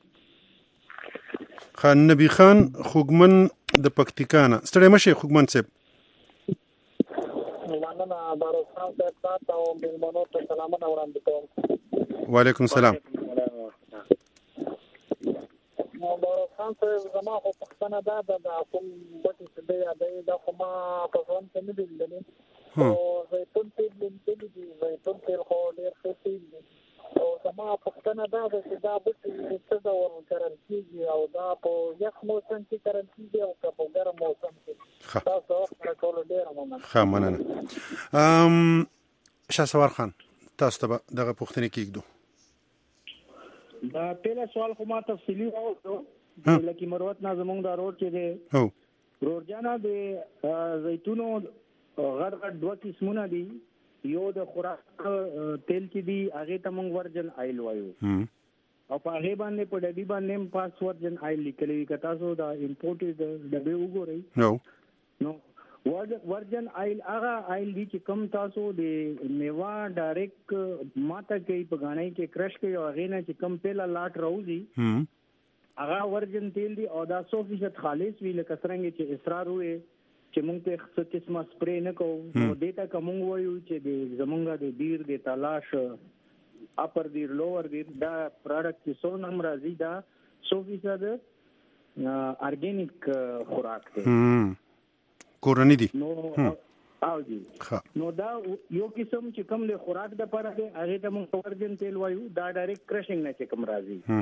خان نبی خان خوګمن د پکتیکا نه ستړی مشه خوګمن صاحب مننه بارو خان صاحب تاسو او ملمنو ته سلامونه وړاندې کوم وعلیکم السلام نو بارو خان صاحب زما خو پښتنه دا د کوم بټي څه دی دا دا خو ما په ځان کې نه دی او زيتون تیل دې دي زيتون تیل خو ډېر ښه دی او زما پښتنه دا چې دا بوټي څه ډول کرل کېږي او دا په یخ موسم کې کرل کېږي او په ګرم موسم کې تاسو خپل ټول ډېر مننه ښه مننه ام شاسوار خان تاسو ته دغه پوښتنه کېږدو دا پیله سوال خو ما تفصیلی راوړو لکه مروت نه زمونږ دا روډ چې دی هو روډ جانا د زیتونو غړ غړ دوه قسمونه دي یو د خوراک تیل چې دی هغه ته موږ ورجن آیل وایو او په هغه باندې په ډبي باندې پاس ورجن آیل لیکلی کته تاسو دا امپورټ د ډبي وګورئ نو نو ورجن آیل هغه آیل دی چې کم تاسو د میوا ډایرک ماته کې په غاڼې کې کرش کوي او هغه نه چې کم پیلا لاټ راوځي هغه ورجن تیل دی او دا سو فیصد خالص وی لکه څنګه چې اصرار وې چې موږ ته څه قسمه سپری نه کوو نو دیتا کوم وایو چې د زمونږه د ډیر د تلاش اپر ډیر لوور ډیر دا پروډکټ چې څو نم راځي دا سو فیصد ارګینیک خوراک دی کورنی دی نو او دی نو دا یو قسم چې کوم له خوراک د پاره دی هغه ته موږ ورجن تیل وایو دا ډایرکټ کرشینګ نه چې کوم راځي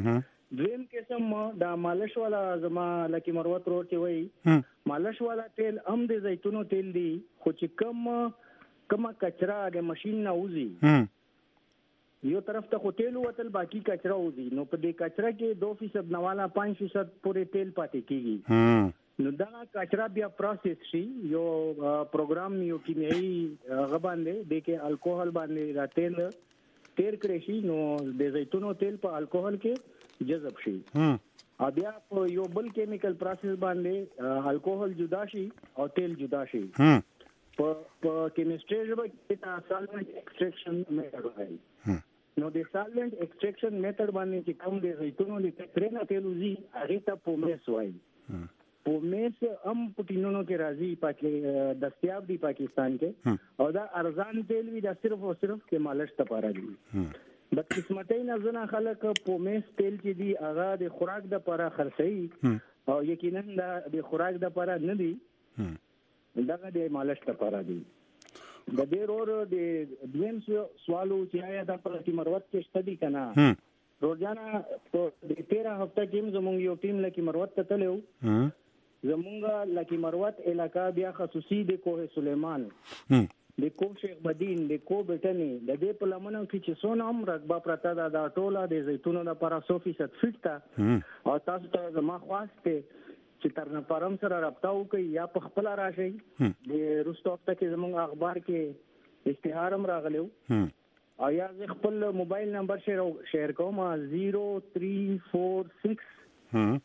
دویم قسم دا مالش والا زما لکه مروت روډ کې وای مالش والا تیل هم د زیتونو تیل دی خو چې کم کما کچرا د ماشين نه وځي یو طرف ته خو تیل وتل باقی کچرا وځي نو په دې کچرا کې دو فیصد نه والا پنځه فیصد پورې تیل پاتې کیږي نو دا کچرا بیا پروسس شي یو پروګرام یو کیمیاوي غباندې د کې الکوهول باندې را تیل تیر کړی شي نو د زیتونو تیل په الکوهول کې جذب شي ا بیا په یو بل کیمیکل پروسس باندې الکوهول جدا شي او تیل جدا شي په په کیمستري ژبه کې تا سالوینټ ایکسټریکشن میتھډ وایي نو د سالوینټ ایکسټریکشن میتھډ باندې چې کوم د زیتونو د کچرې نه تیل وزي هغه ته پومیس وایي پومیس هم پټینونو کې راځي پاکي دستیاب دی پاکستان کې او دا ارزان تیل وی دا صرف او صرف کې مالش ته پاره دی د قسمتۍ نه زنه خلک پومیس تیل چې دی هغه د خوراک د لپاره خرڅي او یقینا د خوراک د لپاره نه دی دغه د مالش لپاره دی د ډېر اور د دویم سوالو چې آیا د پرتی مروت کې شتدي کنه روزانه په د تیرا هفته کې زمونږ یو ټیم لکه مروت ته تلو زمونږ لکه مروت علاقہ بیا خصوصي د کوه سلیمان د کو شیخ مدین د کو بټنی د دې په لمنو کې چې سونه هم رقبه پرتا دا ټوله د زیتونو لپاره سو فیصد فټ تا او تاسو ته زما خواسته چې تر نه پرم سره رابطه وکي یا په خپل راشي د روستوفته کې زموږ اخبار کې اشتهار هم راغلو او یا ز خپل موبایل نمبر شیر کوم زیرو تھری فور سکس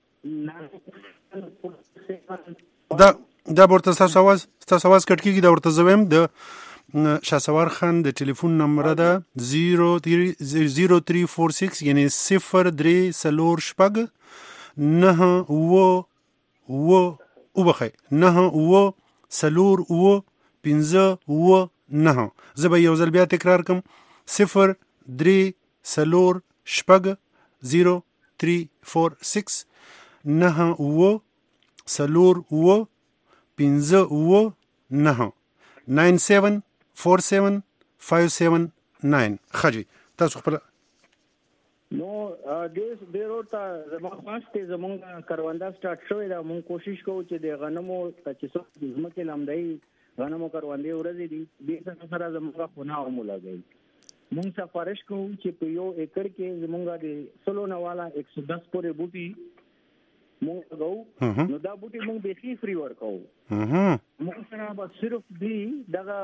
دا دا ورته تاسو आवाज تاسو आवाज کټ کیږي دا ورته زویم د شاسوار خان د ټلیفون نمبر ده زیرو تھری فور سکس یعنی صفر درې سلور شپږ نه و و او بخای نه و سلور و پنځه و نه زه به یو ځل بیا تکرار کوم صفر درې سلور شپږ زیرو تھری فور سکس نه و سلور و پنځه و نه ناین سیون فور سیون فایو سیون ناین خجی تاسو خپل نو دیس ډیرو ته زما خواسته زمونږ کارواندا سٹارټ شوی دا مونږ کوشش کوو چې د غنمو چې څو د زمکه لامدای غنمو کاروانده ورځي دي د څه سره زمونږ خونه او مولګي مونږ سفارش کوو چې په یو ایکړ کې زمونږ د سلو نواله ایک سو دس پورې بوټي مونږ غو نو دا بوټي مونږ به فری فری ورکو مونږ سره به صرف دی دغه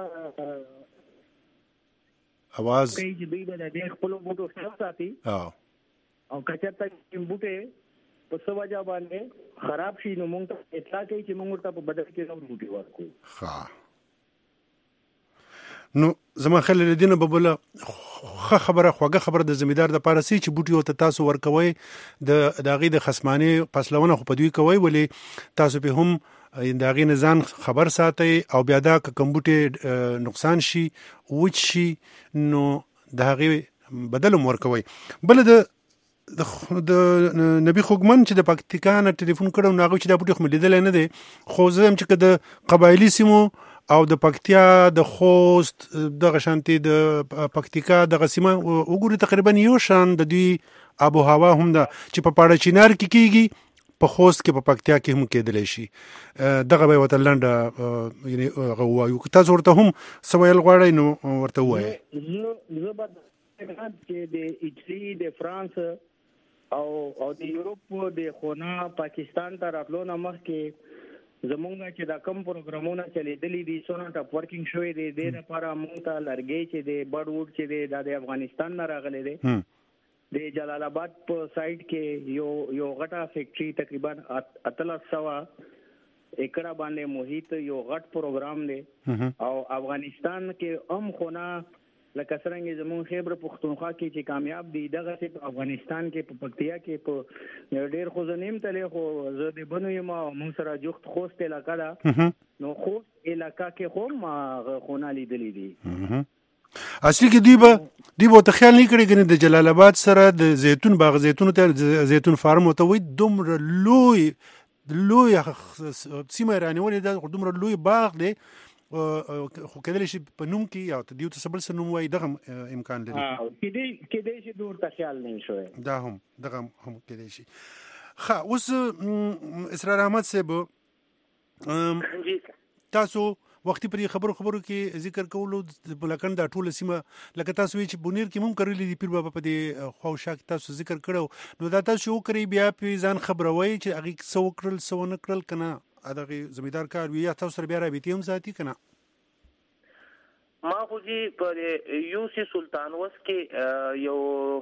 आवाज کې دی به د خپل بوټو سره ساتي او کچته بوټي په سوجا باندې خراب شي نو مونږ ته اطلاع کوي چې مونږ ته په بدل کې نو بوټي ورکو ها نو زما خل الدين ببله خه خبره خوګه خبره د زمیدار د پارسي چې بوټي او تاسو ورکوي د داغي د خصمانه فصلونه خو پدوي کوي ولی تاسو به هم داغي نزان خبر ساتي او بیا دا کمبوټي نقصان شي وچ شي نو داغي بدل ورکوي بل د د نبی خوګمن چې د پکتیکا نه ټلیفون کړو ناغو چې دا بوټي خو لیدل نه دي خو زم چې د قبایلی سیمو او د پکتیا د خوست د غشانتي د پکتیکا د غسیمه وګوري تقریبا یو شان د دوی آب او هوا هم ده چې په پاړه چینار کې کیږي په خوست کې په پکتیا کې هم کېدلی شي دغه به وته لنډه یعنی غوایو تاسو ورته هم سوال غواړئ نو ورته وایي زه به چې د ایټلی د فرانس او او د یورپ د خونا پاکستان ته راتلو نه مخکې زمونږ چې دا کم پروګرامونه چلیدلې دي سونه ټاپ ورکینګ شوې دي د لپاره مونږ ته لرګي چې د بډ وډ چې د د افغانستان نه راغلي دي د جلال آباد په سایت کې یو یو غټه فیکټری تقریبا اتلس سوا ایکړه باندې محیط یو غټ پروګرام دی او افغانستان کې هم خونه لکه څنګه زمون خیبر پختونخوا کې چې کامیاب دي دغه په افغانستان کې په پکتیا کې په ډېر خو زنیم تلې خو زه د بنو یم مون سره جوخت خوست علاقہ دا نو خوست علاقہ کې خو ما خونه لیدلې دي اصلي کې دی به دی به تخیل نه کړی کنه د جلال آباد سره د زیتون باغ زیتون ته زیتون فارم ته وي دومره لوی لوی سیمه رانیولې دا دومره لوی باغ دی خو کېدلی شي په نوم کې یا دیو ته بل څه نوم وایي دغه امکان لري کېدای کېدای شي دور ته خیال نه شوی دا هم دغه هم کېدای شي. ښه اوس اسرار احمد صاحب تاسو وختي پر خبرو خبرو کې ذکر کولو بلکن دا ټوله سیمه لکه تاسو وی چې بونیر کې مم کړلې دي پیر بابا په دې خواوشا کې تاسو ذکر کړو نو دا تاسو وکړي بیا په ځان خبروي چې هغه څو کړل څو نه کړل کنه دغه زمیدار کار وی تاسو سره بیا را بیتیم ذاتی کنه ما خو جی پر یو سی سلطان وس کې یو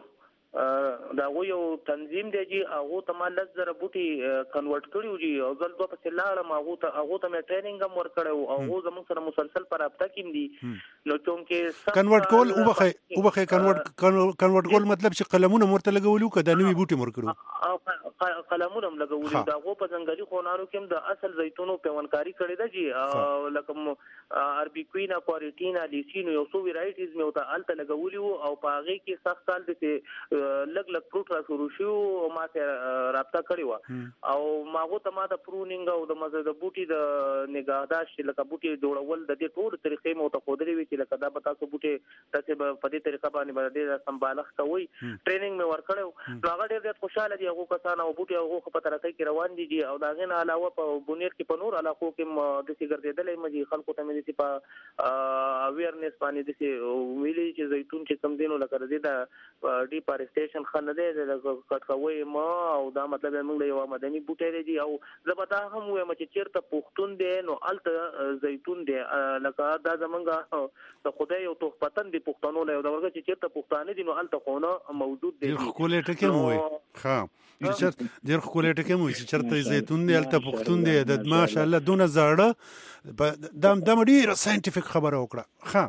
دا و یو تنظیم دی چې هغه ته ما لږ زره بوټي کنورټ کړیو جی او ځل دوه په لاړه ما هغه ته هغه ته مې ټریننګ هم ورکړو او هغه زموږ سره مسلسل پر رابطه کې دي نو چونکه کنورټ کول او بخې او بخې کنورټ کنورټ کول مطلب چې قلمونه مرته لګولو کده نوې بوټي مور کړو قلمونه هم لګولو دا هغه په ځنګلي خونانو کې هم د اصل زیتونو پیوندکاری کړی دی جی لکه عربي کوینا کوارټینا لیسینو یو څو ویرایټیز مې وته الته لګولي او په هغه کې سخت سال دي لګ لګ پروت را شروع شو او ما ته رابطه کړی و او ماغه ته ما د پرونینګ او د مزه د بوټي د نگاهداشت لکه بوټي جوړول د دې ټول طریقې مو ته خودري وی چې لکه دا به تاسو بوټي تاسو په دې طریقه باندې باندې سمبالښ کوي ټریننګ مې ورکړو نو هغه ډېر خوشاله دي هغه کسان او بوټي هغه په طریقې کې روان دي او دا غن علاوه په بونیر کې په نور علاقو کې د سیګرټېدلې مې خلکو ته مې دي په اویرنس باندې دي ویلي چې زیتون چې کم دینو لکه دې دا ډیفارسټیشن خنه ده د کټکوي ما او دا مطلب موږ یو مدني بوټي دي او زبتا هم وایم چې چیرته پښتون دي نو الته زیتون دي لکه دا زمونږه د خدای یو توختن دي پښتنو له دا ورګه چې چیرته پښتانه دي نو الته خونه موجود دي خولې ټکه مو وي ها چرته ډېر خولې ټکه مو چې چرته زیتون دي الته پښتون دي د ماشاءالله دونه زړه دا د ډېر ساينټیفیک خبره وکړه ها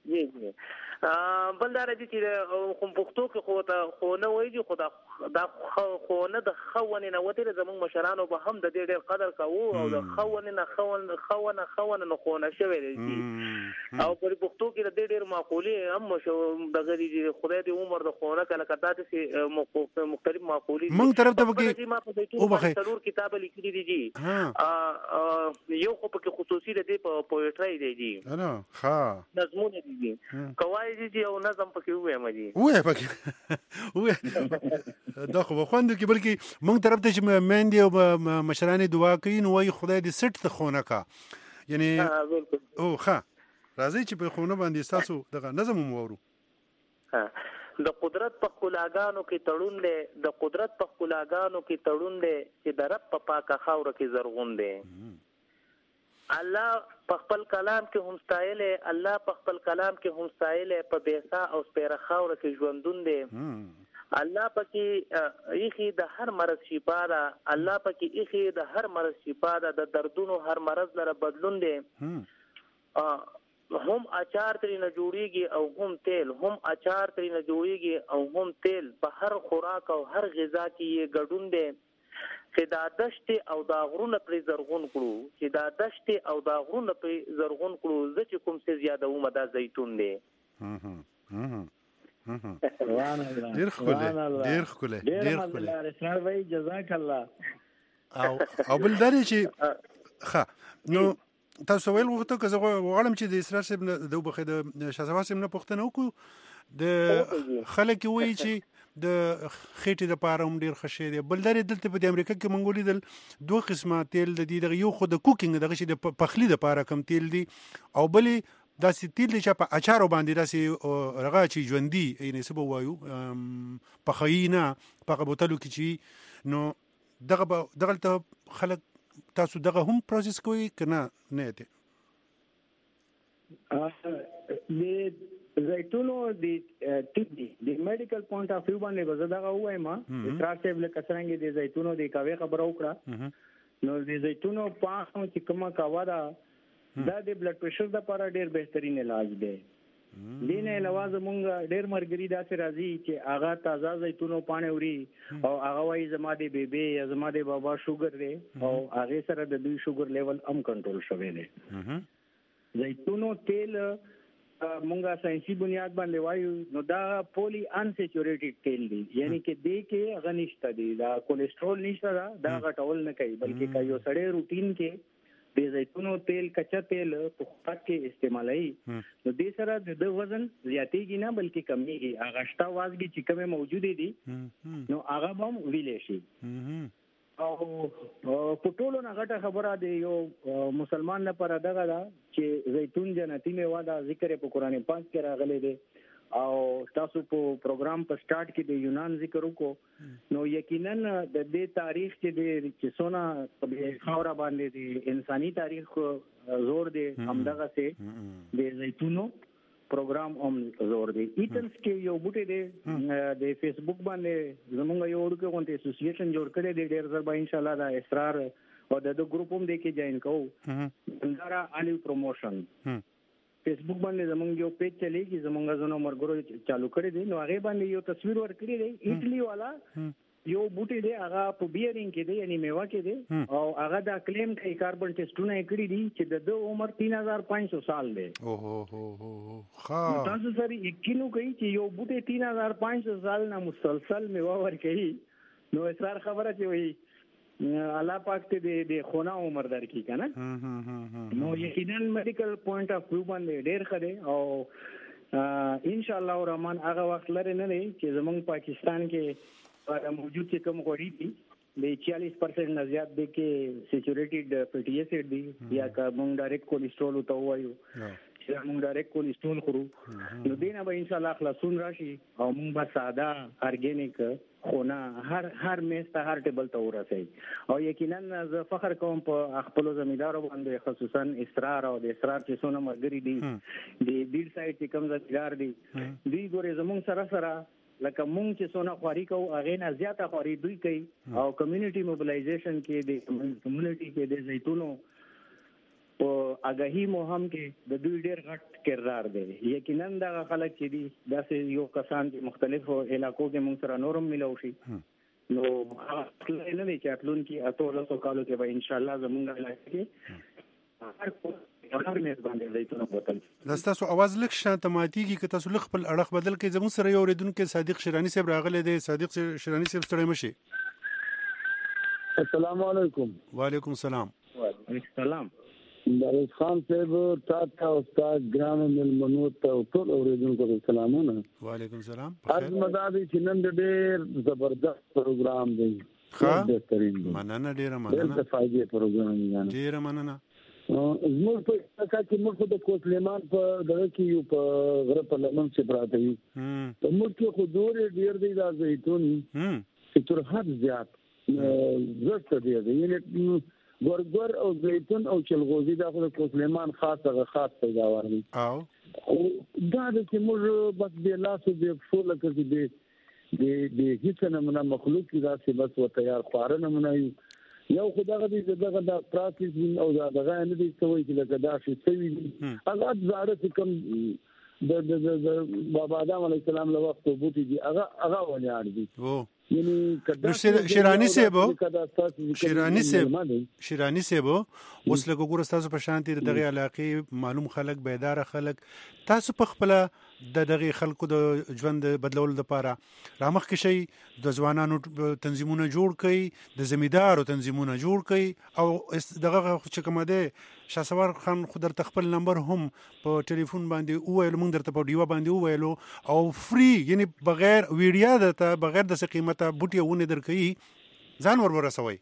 بل دا راځي چې کوم پښتو کې خو ته خو نه وایي خو دا دا خو نه د خونه نه وته زموږ مشرانو به هم د دې ډېر قدر کوو او د خونه نه خون خونه خونه نه خونه شوی دی او پر پښتو کې د دې ډېر معقولې هم شو د غری خدای دې عمر د خونه کله کته چې مختلف معقولې موږ طرف ته وګي او بخې ضرور کتاب لیکلي دي جی یو خو په خصوصي د دې په پوئټري دی جی انا ها نظمونه دي کوي جی او نظم پکې وې مې وې پکې وې دا خو خوند کې بلکې موږ طرف ته چې مېندې او مشرانې دعا کوي نو وايي خدای دې سټ ته خونه کا یعنی او ښه راځي چې په خونه باندې تاسو دغه نظم مو وورو ها د قدرت په خلاګانو کې تړون دی د قدرت په خلاګانو کې تړون دی چې د رب په پاکه خاور کې زرغون دی الله په خپل کلام کې هم ستایل الله په خپل کلام کې هم ستایل په بیسا او سپیره خاور کې ژوندون دی الله پکې ایخي د هر مرض شفا ده الله پکې ایخي د هر مرض شفا ده د دردونو هر مرض لره بدلون دی هم اچار ترې نه جوړيږي او هم تیل هم اچار ترې نه جوړيږي او هم تیل په هر خوراک او هر غذا کې یې ګډون دی چې دا دشت او دا غرونه پر زرغون کړو چې دا دشت او دا غرونه پر زرغون کړو چې کوم څه زیاده و مدا زیتون دی ډیر خوله ډیر خوله ډیر خوله اسرار وای جزاک الله او او بل درې چې ښه نو تاسو ویل وخته که زه غواړم چې د اسرار صاحب د وبخې د شاسوال صاحب نه پوښتنه وکړو د خلک وایي چې د خېټې د پاره هم ډیر خشه دی بل درې دلته په امریکا کې منګولې دل دوه قسمه تیل د دې د یو خو د کوکینګ دغه شي د پخلی د پاره کم تیل دی او بلې داسې تیل چې په اچارو باندې داسې رغا چې ژوندۍ یعنی څه به وایو پخینا په بوتلو کې چې نو دغه دغه ته خلک تاسو دغه هم پروسس کوي کنه نه ته زیتونو د طبي د میډیکل پوینټ اف ویو باندې وزداغه وایم اسرار صاحب له کسرانګي د زیتونو د کاوي خبرو کړه نو د زیتونو پاس چې کومه کاوا دا د بلډ پريشر لپاره ډیر بهترین علاج دی دینه علاوه زمونږ ډیر مرګري داسې راځي چې هغه تازه زیتونو پانه وری او هغه وايي زما د بیبي یا زما د بابا شوګر دی او هغه سره د دوی شوګر لیول هم کنټرول شوی دی زیتونو تیل مونږه ساينسي بنیاد باندې وایو نو دا پولی انسیچوریټډ تیل دی یعنی کې دې کې غنښت دی دا کولیسټرول نشته دا غټول نه کوي بلکې کایو سړی روټین کې د زیتونو تیل کچا تیل په خوراک کې استعمالوي نو دې سره د وزن زیاتېږي نه بلکې کمیږي. هغه شته وازګي چې کومه موجوده دي نو هغه هم ویلې شي. او په ټولو نه غټه خبره دی یو مسلمان لپاره دغه دا چې زیتون جنتی میوه دا ذکر په قرآن پاک کې راغلی دی او تاسو په پروګرام په سٹارټ کې د یونان ذکر وکړو نو یقینا د دې تاریخ چې د چې سونا په خاور باندې د انساني تاریخ زور دی همدغه سه د زیتونو پروګرام هم زور دی. ایتنس کې یو بوټي دی د فیسبوک باندې زمونږ یو ورکو غونډه اسوسییشن جوړ کړی دی ډېر زر به ان شاء الله د اسرار او د ګروپ هم دی کې جوائن کوو اندارا الیو پروموشن فیسبوک باندې زمونږ یو پیج چلیږي زمونږ زونو مرګرو چالو کړی دی نو هغه باندې یو تصویر ور کړی دی ایټلی والا یو بوټي دی هغه په بیرینګ کې دی یعنی میوه کې دی او هغه دا کلیم کوي کاربن ټیسټونه کړی دي چې د عمر تین هزار پانچ سو سال دی. او هو هو هو ها تاسو سره یقینو کوي چې یو بوټي تین هزار پانچ سو سال نه مسلسل میوه ور کوي نو اسرار خبره چې وي الله پاک ته د خونه عمر درکې کنه نو یقینا میډیکل پوینټ اف ویو باندې ډېر خره او ان شاء الله الرحمن هغه وخت لري نه چې زمونږ پاکستان کې موجود چې کوم غوړي دي د چالیس پرسنټ نه زیات دي کې سیچوریټیډ فیټي ایسډ دي یا که مونږ ډایرکټ کولیسټرول ته وایو چې مونږ ډایرکټ کولیسټرول خورو نو دینه به ان شاء الله خلاصون راشي او مونږ به ساده ارګینیک خونه هر هر میسته هر ټیبل ته ورسي او یقینا زه فخر کوم په خپل زمیدارو باندې خصوصا اسرار او د اسرار چې څونه مرګري دي د بیل سایت چې کوم زمیدار دي دوی ګورې زمونږ سره سره لکه مونږ چې څونه خواري کوو هغه نه زیاته خواري دوی کوي او کمیونټي موبلایزیشن کې د کمیونټي کې د زیتونو په اگاهي مهم کې د دوی ډېر غټ کردار دی. یقینا دا خلک چې دي داسې یو کسان چې مختلفو علاقو کې مونږ سره نورم ملو شي نو هغه نه دي چې اتلون کې اته لسو کالو کې به ان شاء الله زمونږ علاقې کې هر دا تاسو اواز لک شانته ماتيږي که تاسو لک خپل اړه بدل کې زموږ سره یو اوریدونکو صادق شیرانی صاحب راغلی دی. صادق شیرانی صاحب ستړي مشي. السلام علیکم. وعلیکم السلام. وعلیکم السلام. داروز خان صاحب تاسو استاد ګرام ملمنو ته ټول اوریدونکو ته سلامونه. وعلیکم السلام. از مدادي چې نن ډېر زبردست پروګرام دی. ښه مننه ډیره مننه. ډېر فائدې پروګرام دی. ډیره مننه. زموږ په تاکه چې موږ د کوسلیمان په دغه کې یو په غره په لمن چې پراته یو موږ کې حضور ډیر دی دا زیتون چې تر حد زیات زړه دی یعنی ګورګور او زیتون او چلغوزي دا خو د کوسلیمان خاصه خاص پیداوار دي او دا د چې موږ بس د لاسو د فول کې دي د د هیڅ نه مخلوق دا چې بس و تیار خاره نه یو خدای دې دغه د پراکټیس او دغه نه دي څوي چې لکه دا شي سوي هغه زاره کوم د د بابا آدم علی السلام له وخت بوتي دي هغه هغه ولې دي او یعنی کدا شیرانی صاحب شیرانی صاحب شیرانی صاحب اوس له ګور تاسو په شانتي دغه علاقې معلوم خلک بیدار خلک تاسو په خپل د دغه خلکو د ژوند بدلول لپاره رامخ کې شي د ځوانانو تنظیمونه جوړ کړي د زمیدارو تنظیمونه جوړ کړي او دغه چې کوم ده شاسوار خان خو در تخپل نمبر هم په ټلیفون باندې وویل مونږ درته په دیوا باندې وویلو او فری یعنی بغیر ویډیو درته بغیر د قیمته بوټي ونه درکې ځان ور ورسوي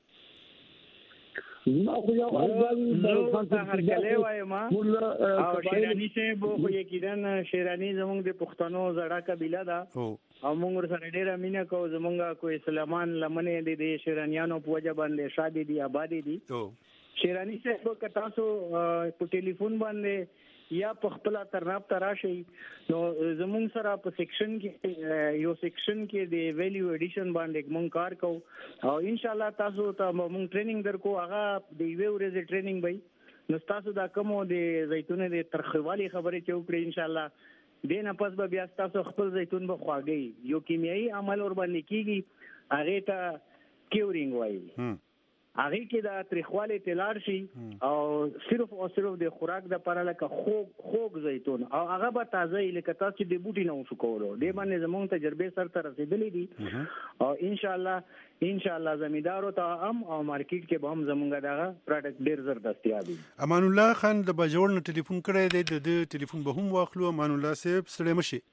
ما خو یو ځان هر کله وایم او شیرانی صاحب خو یقینا شیرانی زموږ د پښتنو زړه قبيله ده او موږ سره ډیره مینه کوو زموږ کوی سلمان لمنه دي شیرانیانو په وجه باندې شادي دي آبادی دي شیرانی صاحب که تاسو په ټلیفون باندې یا په خپل ترناب تراشي نو زموږ سره په سیکشن کې یو سیکشن کې د ویلیو ایډیشن باندې موږ کار کوو او ان شاء الله تاسو ته موږ ټریننګ درکو هغه د یو ورځې ټریننګ وي نو تاسو دا کوم د زیتون د ترخوالي خبرې چې وکړي ان شاء الله دینه پس به بیا تاسو خپل زیتون به خواږي یو کیمیاوي عمل ور باندې کیږي هغه ته کیورینګ وایي هغه کې د تریخواله تلار شي او صرف او صرف د خوراک د لپاره لکه خوږ خوږ زیتون او هغه به تازه لکه تاسو د بوټي نه وشو کولو د باندې زموږ تجربه سره ته رسیدلې دي او ان شاء الله ان شاء الله زمیدارو ته هم او مارکیټ کې به هم زموږ دغه پروډکټ ډیر زر دستیاب دي. امان الله خان د بجوړ نه ټلیفون کړی دی د ټلیفون به هم واخلو. امان الله صاحب ستړي مشي.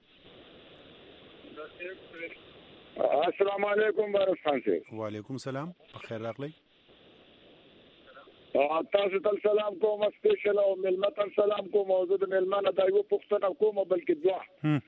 السلام علیکم بارس خان صاحب. وعلیکم السلام بخیر راغلی. تاسو ته سلام کوم سپیشل او ملمت سلام کوم موضوع د ملمانه د یو پښتنه کوم بلکې دوه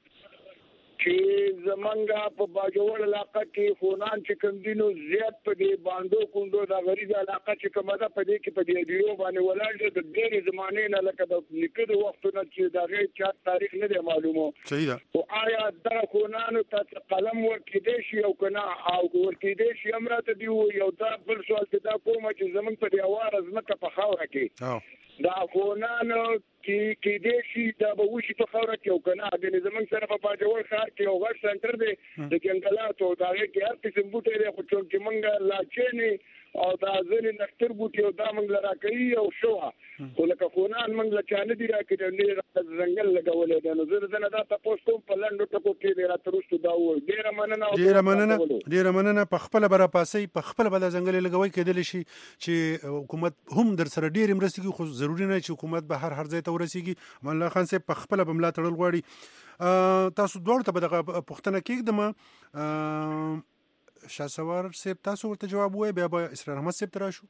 چې زمونږه په باجوړ علاقه کې خونان چې کوم دینو زیات په دې باندې کوندو د غریب علاقه چې کومه ده په دې کې په دې دیو باندې ولاړ د ډېر زمانه نه لکه د لیکلو وختونه چې دا غي چا تاریخ نه دی معلومه. صحیح ده. او آیا دا خونانو ته قلم ورکړي شي او کنه او ورکړي شي امراته دی یو دا بل سوال چې دا کومه چې زمونږ په دی اوار ازمکه په خاوره کې دا خونانو کې کې دې شي دا به وشي په خاوره کې او کنه د نظام سره په باجوړ ښار کې یو غټ سنټر دی د جنگلاتو دا کې هر قسم بوټي لري خو چې مونږه لاچېنی او دا ځنې نختر بوټي او دا مونږ لرا کوي او شو خو لکه خونان مونږ لچانه دی راکې د ځنګل لګولې ده نو زه دا تاسو کوم په لاندو ټکو کې دی راتروستو دا و ډیر مننه ډیر مننه ډیر مننه په خپل برا پاسې په خپل بل ځنګل لګوي کېدل شي چې حکومت هم در سره ډیر مرسته کوي خو ضروري نه چې حکومت به هر هر ځای ته ورسیږي. امان الله خان صاحب په خپل بملا تړل غواړي. تاسو دوړ ته به دغه پښتنه کېږدم شاسوار صاحب تاسو ورته جواب وای بیا به اسرار احمد صاحب تراشو.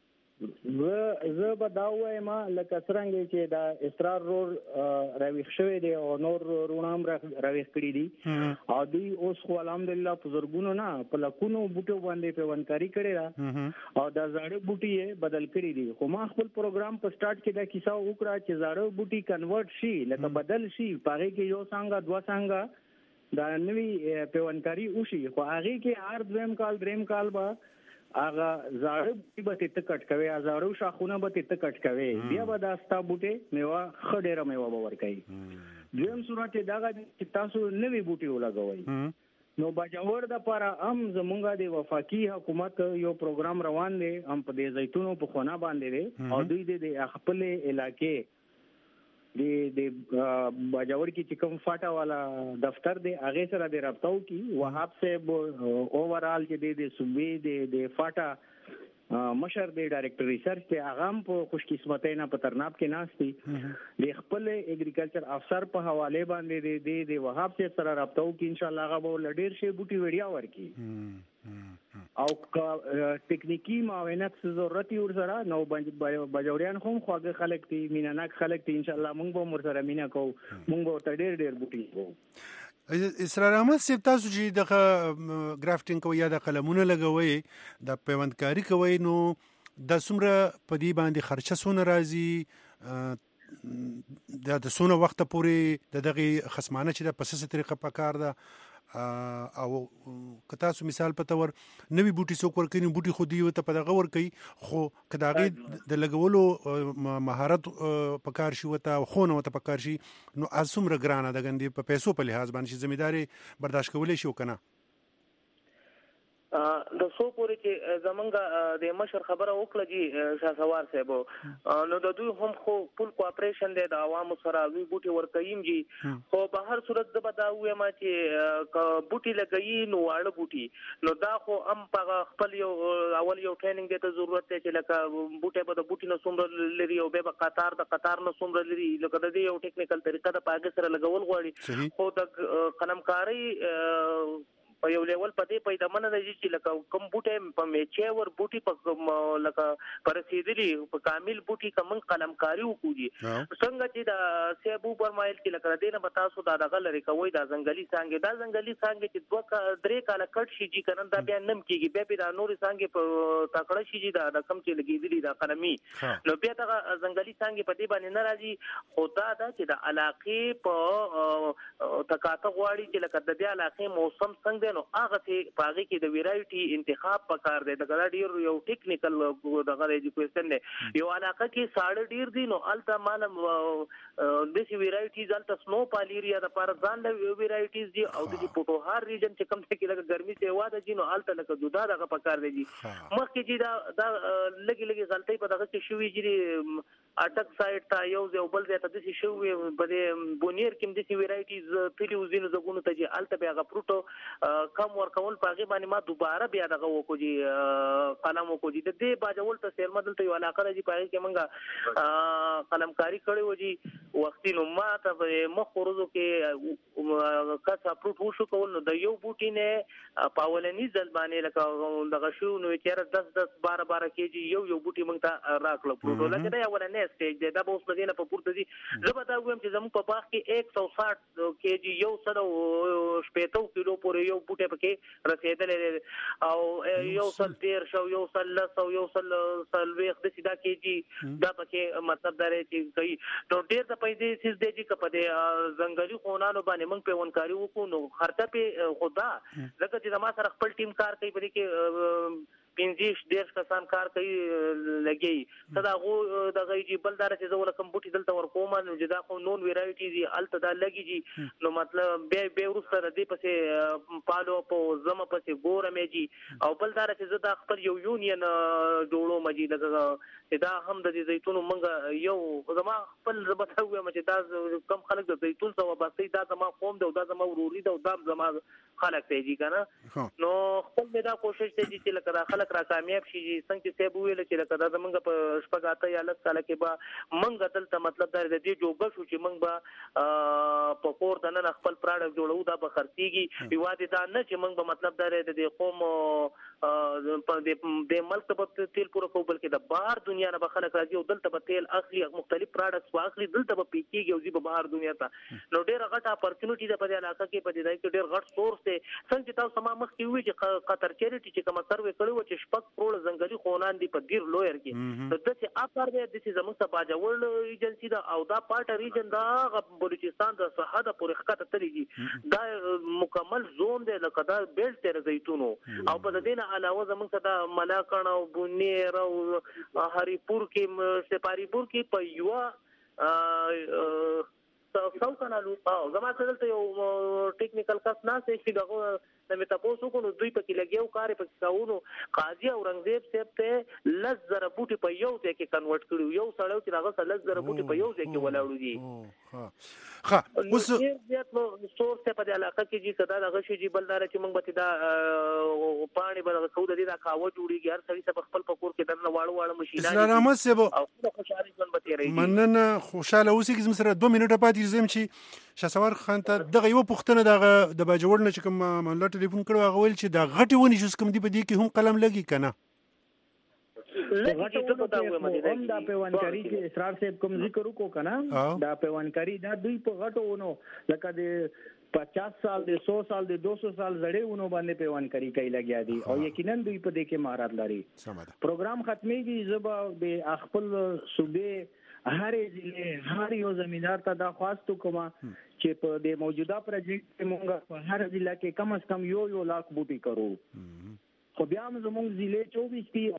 زه زه به دا وایم لکه څنګه چې دا اسرار رور راويخ شوی دی او نور رونام راويخ کړی دي او دوی اوس خو الحمدلله په زرګونو نه په لکونو بوټو باندې پیوندکاری کړی را او دا زاړه بوټي یې بدل کړی دي. خو ما خپل پروګرام په سٹارټ کې دا کیسه وکړه چې زاړه بوټي کنورټ شي لکه بدل شي پاره کې یو څنګه دوا څنګه دا نوی پیوندکاری وشي خو هغه کې هر دویم کال دریم کال به هغه زاړه بوټي به ته کټ کوي زاړه شاخونه به ته کټ کوي بیا به دا ستا بوټي میوه خډېره میوه به ورکوي. دویم صورت دا چې تاسو نوی بوټي ولګوي نو باجوړ د لپاره هم زمونږ د وفاقي حکومت یو پروګرام روان دی هم په دې زیتونو په خونه باندې دی او دوی د خپل علاقې د د باجوړ کې چې کوم فاټا والا دفتر دی هغه سره د رابطو کې وهاب صاحب اوورال چې د صوبې د د فاټا مشر د ډایریکټر ریسرچ ته هغه په خوش قسمتۍ نه په ترناب کې ناشتي د خپل اګریکلچر افسر په حواله باندې د د وهاب صاحب سره رابطو کې ان شاء الله هغه به لډیر شي بوټي وړیا ورکی او ټکنیکی معاونت ضرورت ور سره نو باجوړیان هم خواږه خلک دي میناناک خلک دي ان شاء الله مونږ به مر سره مینا کو مونږ به ته ډیر ډیر بوټي کو. اسرار احمد صاحب تاسو چې د ګرافټینګ کوي یا د قلمونه لګوي د پیوندکاری کوي نو د سمره په دې باندې خرچه سونه راځي د د سونه وخت پورې د دغه خصمانه چې د پسسه طریقه پکار ده او کتا سو مثال په تور نوی بوټي سو کور کینی بوټي خو دی ته په دغه ور کوي خو کداغي د لګولو مهارت پکار شي وته خونه وته پکار شي نو ازمره ګرانه د غندي په پیسو په لحاظ باندې ځمېداري برداشت کولای شي وکنه. د سو پورې چې زمونږ د مشر خبره وکړه جی شاسوار صاحب نو د دوی هم خو فل کوآپریشن دی د عوامو سره وی بوټي ورکویم جی خو په هر صورت د بداوې ما چې بوټي لګي نو واړه بوټي نو دا خو هم په خپل یو اول یو ټریننګ ته ضرورت دی چې لکه بوټي په د بوټي نه څومره لري او به قطار د قطار نه څومره لري لکه د یو ټیکنیکل طریقه د پاګ سره لګول غواړي خو د قلمکاری په یو لیول پدې پیدا منه د چې لکه کم بوټي په میچې ور بوټي په لکه پر رسیدلی په کامل بوټي کوم قلمکاری وکړي څنګه چې د سیبو پرمایل کې لکه دینه بتا سو دا دغه لري کوي دا ځنګلي څنګه دا ځنګلي څنګه چې دوه درې کاله کټ شي چې کنن دا بیا نم کیږي بیا په نور څنګه په تکړه شي دا د کم چې لګیدلی دا قلمي نو بیا دا ځنګلي څنګه په دې باندې ناراضي خدا دا چې د علاقې په تکاته غواړي چې لکه د دې علاقې موسم څنګه دی نو هغه ته پاغي کې د ویرایټي انتخاب پکار دی دا ډیر یو ټیکنیکل دغه ایجوکیشن دی یو علاقه کې ساړه ډیر دي نو الته مالم د سی ویرایټیز الته سنو پالیریا د پر ځان له ویرایټیز دي او د پټوهار ریجن چې کوم څه کې لکه ګرمي سیوا د جنو الته لکه دودا دغه پکار دی مخکې چې دا دا لګي لګي غلطي په دغه کې شوې چې اټک سایت تا یو ځو بل ځای ته د شي شوې په بونیر کې د سی ویرایټیز تلو زینو زګونو ته چې الته بیا غپروټو کم ورکول پاغي باندې ما دوباره بیا دغه وکړي قلم وکړي د دې باجول ته سیر مدل ته یو علاقه راځي پاغي کې منګه قلمکاری کړي و جی وختي نو ما ته مخ ورځو کې کڅا پروت وشو کول نو د یو بوټي نه پاولنی ځل باندې لکه دغه شو نو چې دس دس بارہ بارہ کېجی یو یو بوټي مونږ ته راکړو پروت لکه دا ولنه سټیج دی دا به اوس مدینه په پورته دي زبدا ویم چې زموږ په باغ کې ایک سو ساٹھ کېجی یو سره شپېتو کیلو پورې یو بوټي پکې رسیدل او یو سل تیر شو یو سل لس او یو سل سلويخ د سیدا کېجی دا پکې مطلب دا چې کوي نو ډیر د پیسې سیس دی چې کپه ځنګلي خونانو باندې مونږ په ونکاري وکړو نو خرچه په خدا لکه چې ما سره خپل ټیم کار کوي په دې کې پنځه دیش کسان کار کوي لګي صدا غو دغه جی بلدار چې زول کم بوټي دلته ورکوم نو جدا خو نون ویرایټیز الته دا لګي جی نو مطلب به به ورسره دې پسې پالو په زما پسې ګور مېجی او بلدار چې زدا خپل یو یونین جوړو مجي دغه دا هم د زیتون منګه یو زما خپل زبته وې مچ دا کم خلک د زیتون سو وباسي دا زما قوم دا زما وروري دا دا زما خلک ته جی کنه نو خپل دا کوشش ته چې لکه خلک را کامیاب شي څنګه چې سیب ویل چې لکه دا زمونږ په شپږاته یا لس کاله کې به منګ دلته مطلب دا د دې جوګه شو چې منګ به په کور د نن خپل پروډکټ جوړو دا به خرڅيږي یوازې دا نه چې منګ به مطلب دا د دې قوم په دې ملک په تیل پوره کو بلکې د بهر دنیا نه به خلک راځي او دلته به تیل اخلي مختلف پروډکټس واخلي دلته به پیکيږي او زی به بهر دنیا ته نو ډېر غټه اپورتونټی ده په دې علاقه کې په دې ځای کې ډېر غټ سورس دی څنګه تاسو سما مخ کې وی چې قطر چیریټي چې کوم سروې کړو چې شپږ کروڑ ځنګلي خونان دي په ډیر لویر کې نو د چې اپر دی د چې زموږ ته باجوړ ایجنسی دا او دا پارټ ریجن دا بلوچستان د صحه د پورخته تلېږي دا مکمل زون دی لکه دا بیلټ تر زیتونو او په دې نه علاوه زموږ ته دا ملاکن او بونیر او هریپور کې سپاریپور کې په یو څو کانالو او زما څه دلته یو ټیکنیکل کس نه چې دغه د مې تاسو کو نو دوی پکې لګیو کار پکې کاونو قاضي اورنګزیب صاحب ته لس زره بوټي په یو ځای کې کنورټ کړو یو سړیو چې هغه لس زره بوټي په یو ځای کې ولاړو دي ها ها اوس زیات نو سورس ته په علاقه کې چې صدا دغه شي چې بلدار چې موږ به دا پانی به خو د دې دا کاوه جوړیږي هر سړی په خپل پکور کې درنه واړو واړو ماشينه اسلام احمد صاحب او خوشاله ژوند به تیرې مننه خوشاله اوسئ چې سره دوه منټه پاتې زم چې شاسوار خان ته دغه یو پښتنه دغه د باجوړ نه چې کوم مملکت ټلیفون کړو هغه ویل چې دا غټي ونی شوس کوم دی په دې کې هم قلم لګي کنه غټي ټکو دا و مدینه دا پیوانکاری کې اسرار صاحب کوم ذکر وکړو کنه دا پیوانکاری دا دوی په غټو ونو لکه د پچاس سال د سو سال د دو سو سال زړې ونو باندې پیوانکاری کوي لګیا دي او یقینا دوی په دې کې مهارت لري پروګرام ختميږي زبا د خپل صوبې هرې ضلع هر یو زمیندار ته دا خواستو کومه چې په د موجوده پروجیکټ کې مونږ په هر ضلع کې کم از کم یو یو لاک بوټي کرو خو بیا هم زموږ ضلع چوبیس کې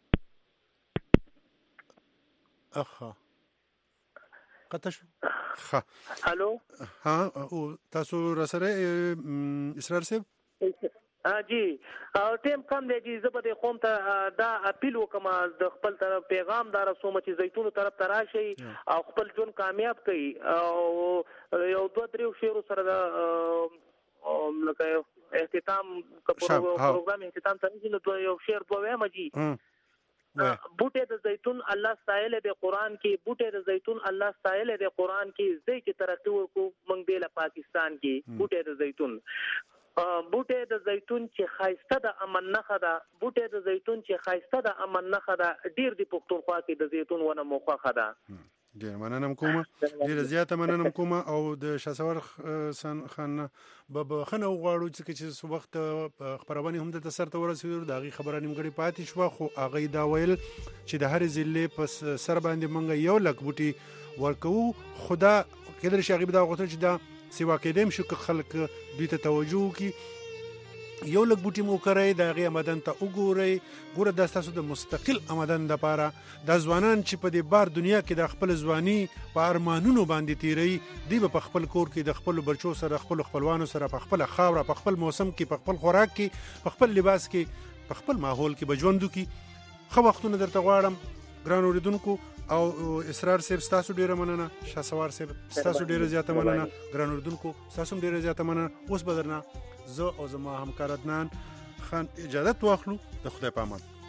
اخا قطع شو ها الو ها تاسو را سره اسرار صاحب ها جی ټیم کم دی چې زه به د قوم ته دا اپیل وکم د خپل طرف پیغام دار سوم چې زیتونو طرف ته راشي او خپل ژوند کامیاب کړي او یو دوه درې شیرو سره د لکه اختتام پروګرام اختتام ته نو یو شیر دوه وایم جی بوټه د زیتون الله ستایل د قران کې بوټه د زیتون الله ستایل د قران کې زې چې ترقی ورکو موږ د پاکستان کې بوټه د زیتون بوټه د زیتون چې خایسته د امن نخه ده بوټه د زیتون چې خایسته د امن نخه ده ډیر د پښتونخوا کې د زیتون ونه موخه ده ډیر مننه کوم ډیر زیاته مننه کوم او د شاسوار خان به خنه غواړو چې څه وخت خبرونه هم د سر ته ورسېږي د هغه خبره نیمګړی پاتې شو خو هغه دا ویل چې د هر ضلع په سر باندې مونږ یو لک بوټي ورکو خدا کله شي هغه دا غوښتل چې دا سیوا کېدم شو که خلک دوی ته توجه وکړي یو لږ بوټي مو کرئ د هغې آمدن ته وګورئ. ګوره دا ستاسو د مستقل آمدن دپاره دا ځوانان چې په دې بار دنیا کې د خپل ځواني په ارمانونو باندې تیروي، دوی به په خپل کور کې د خپلو بچو سره، خپلو خپلوانو سره، په خپله خاوره، په خپل موسم کې، په خپل خوراک کې، په خپل لباس کې، په خپل ماحول کې به ژوند وکړي. ښه وختونه درته غواړم ګران اورېدونکو. او اسرار صاحب ستاسو ډیره مننه، شاسوار صاحب ستاسو ډیره زیاته مننه، ګران اردوونکو ستاسو ډیره زیاته مننه. اوس به درنه زه او زما همکار عدنان خان اجازه واخلو. د خدای په امان.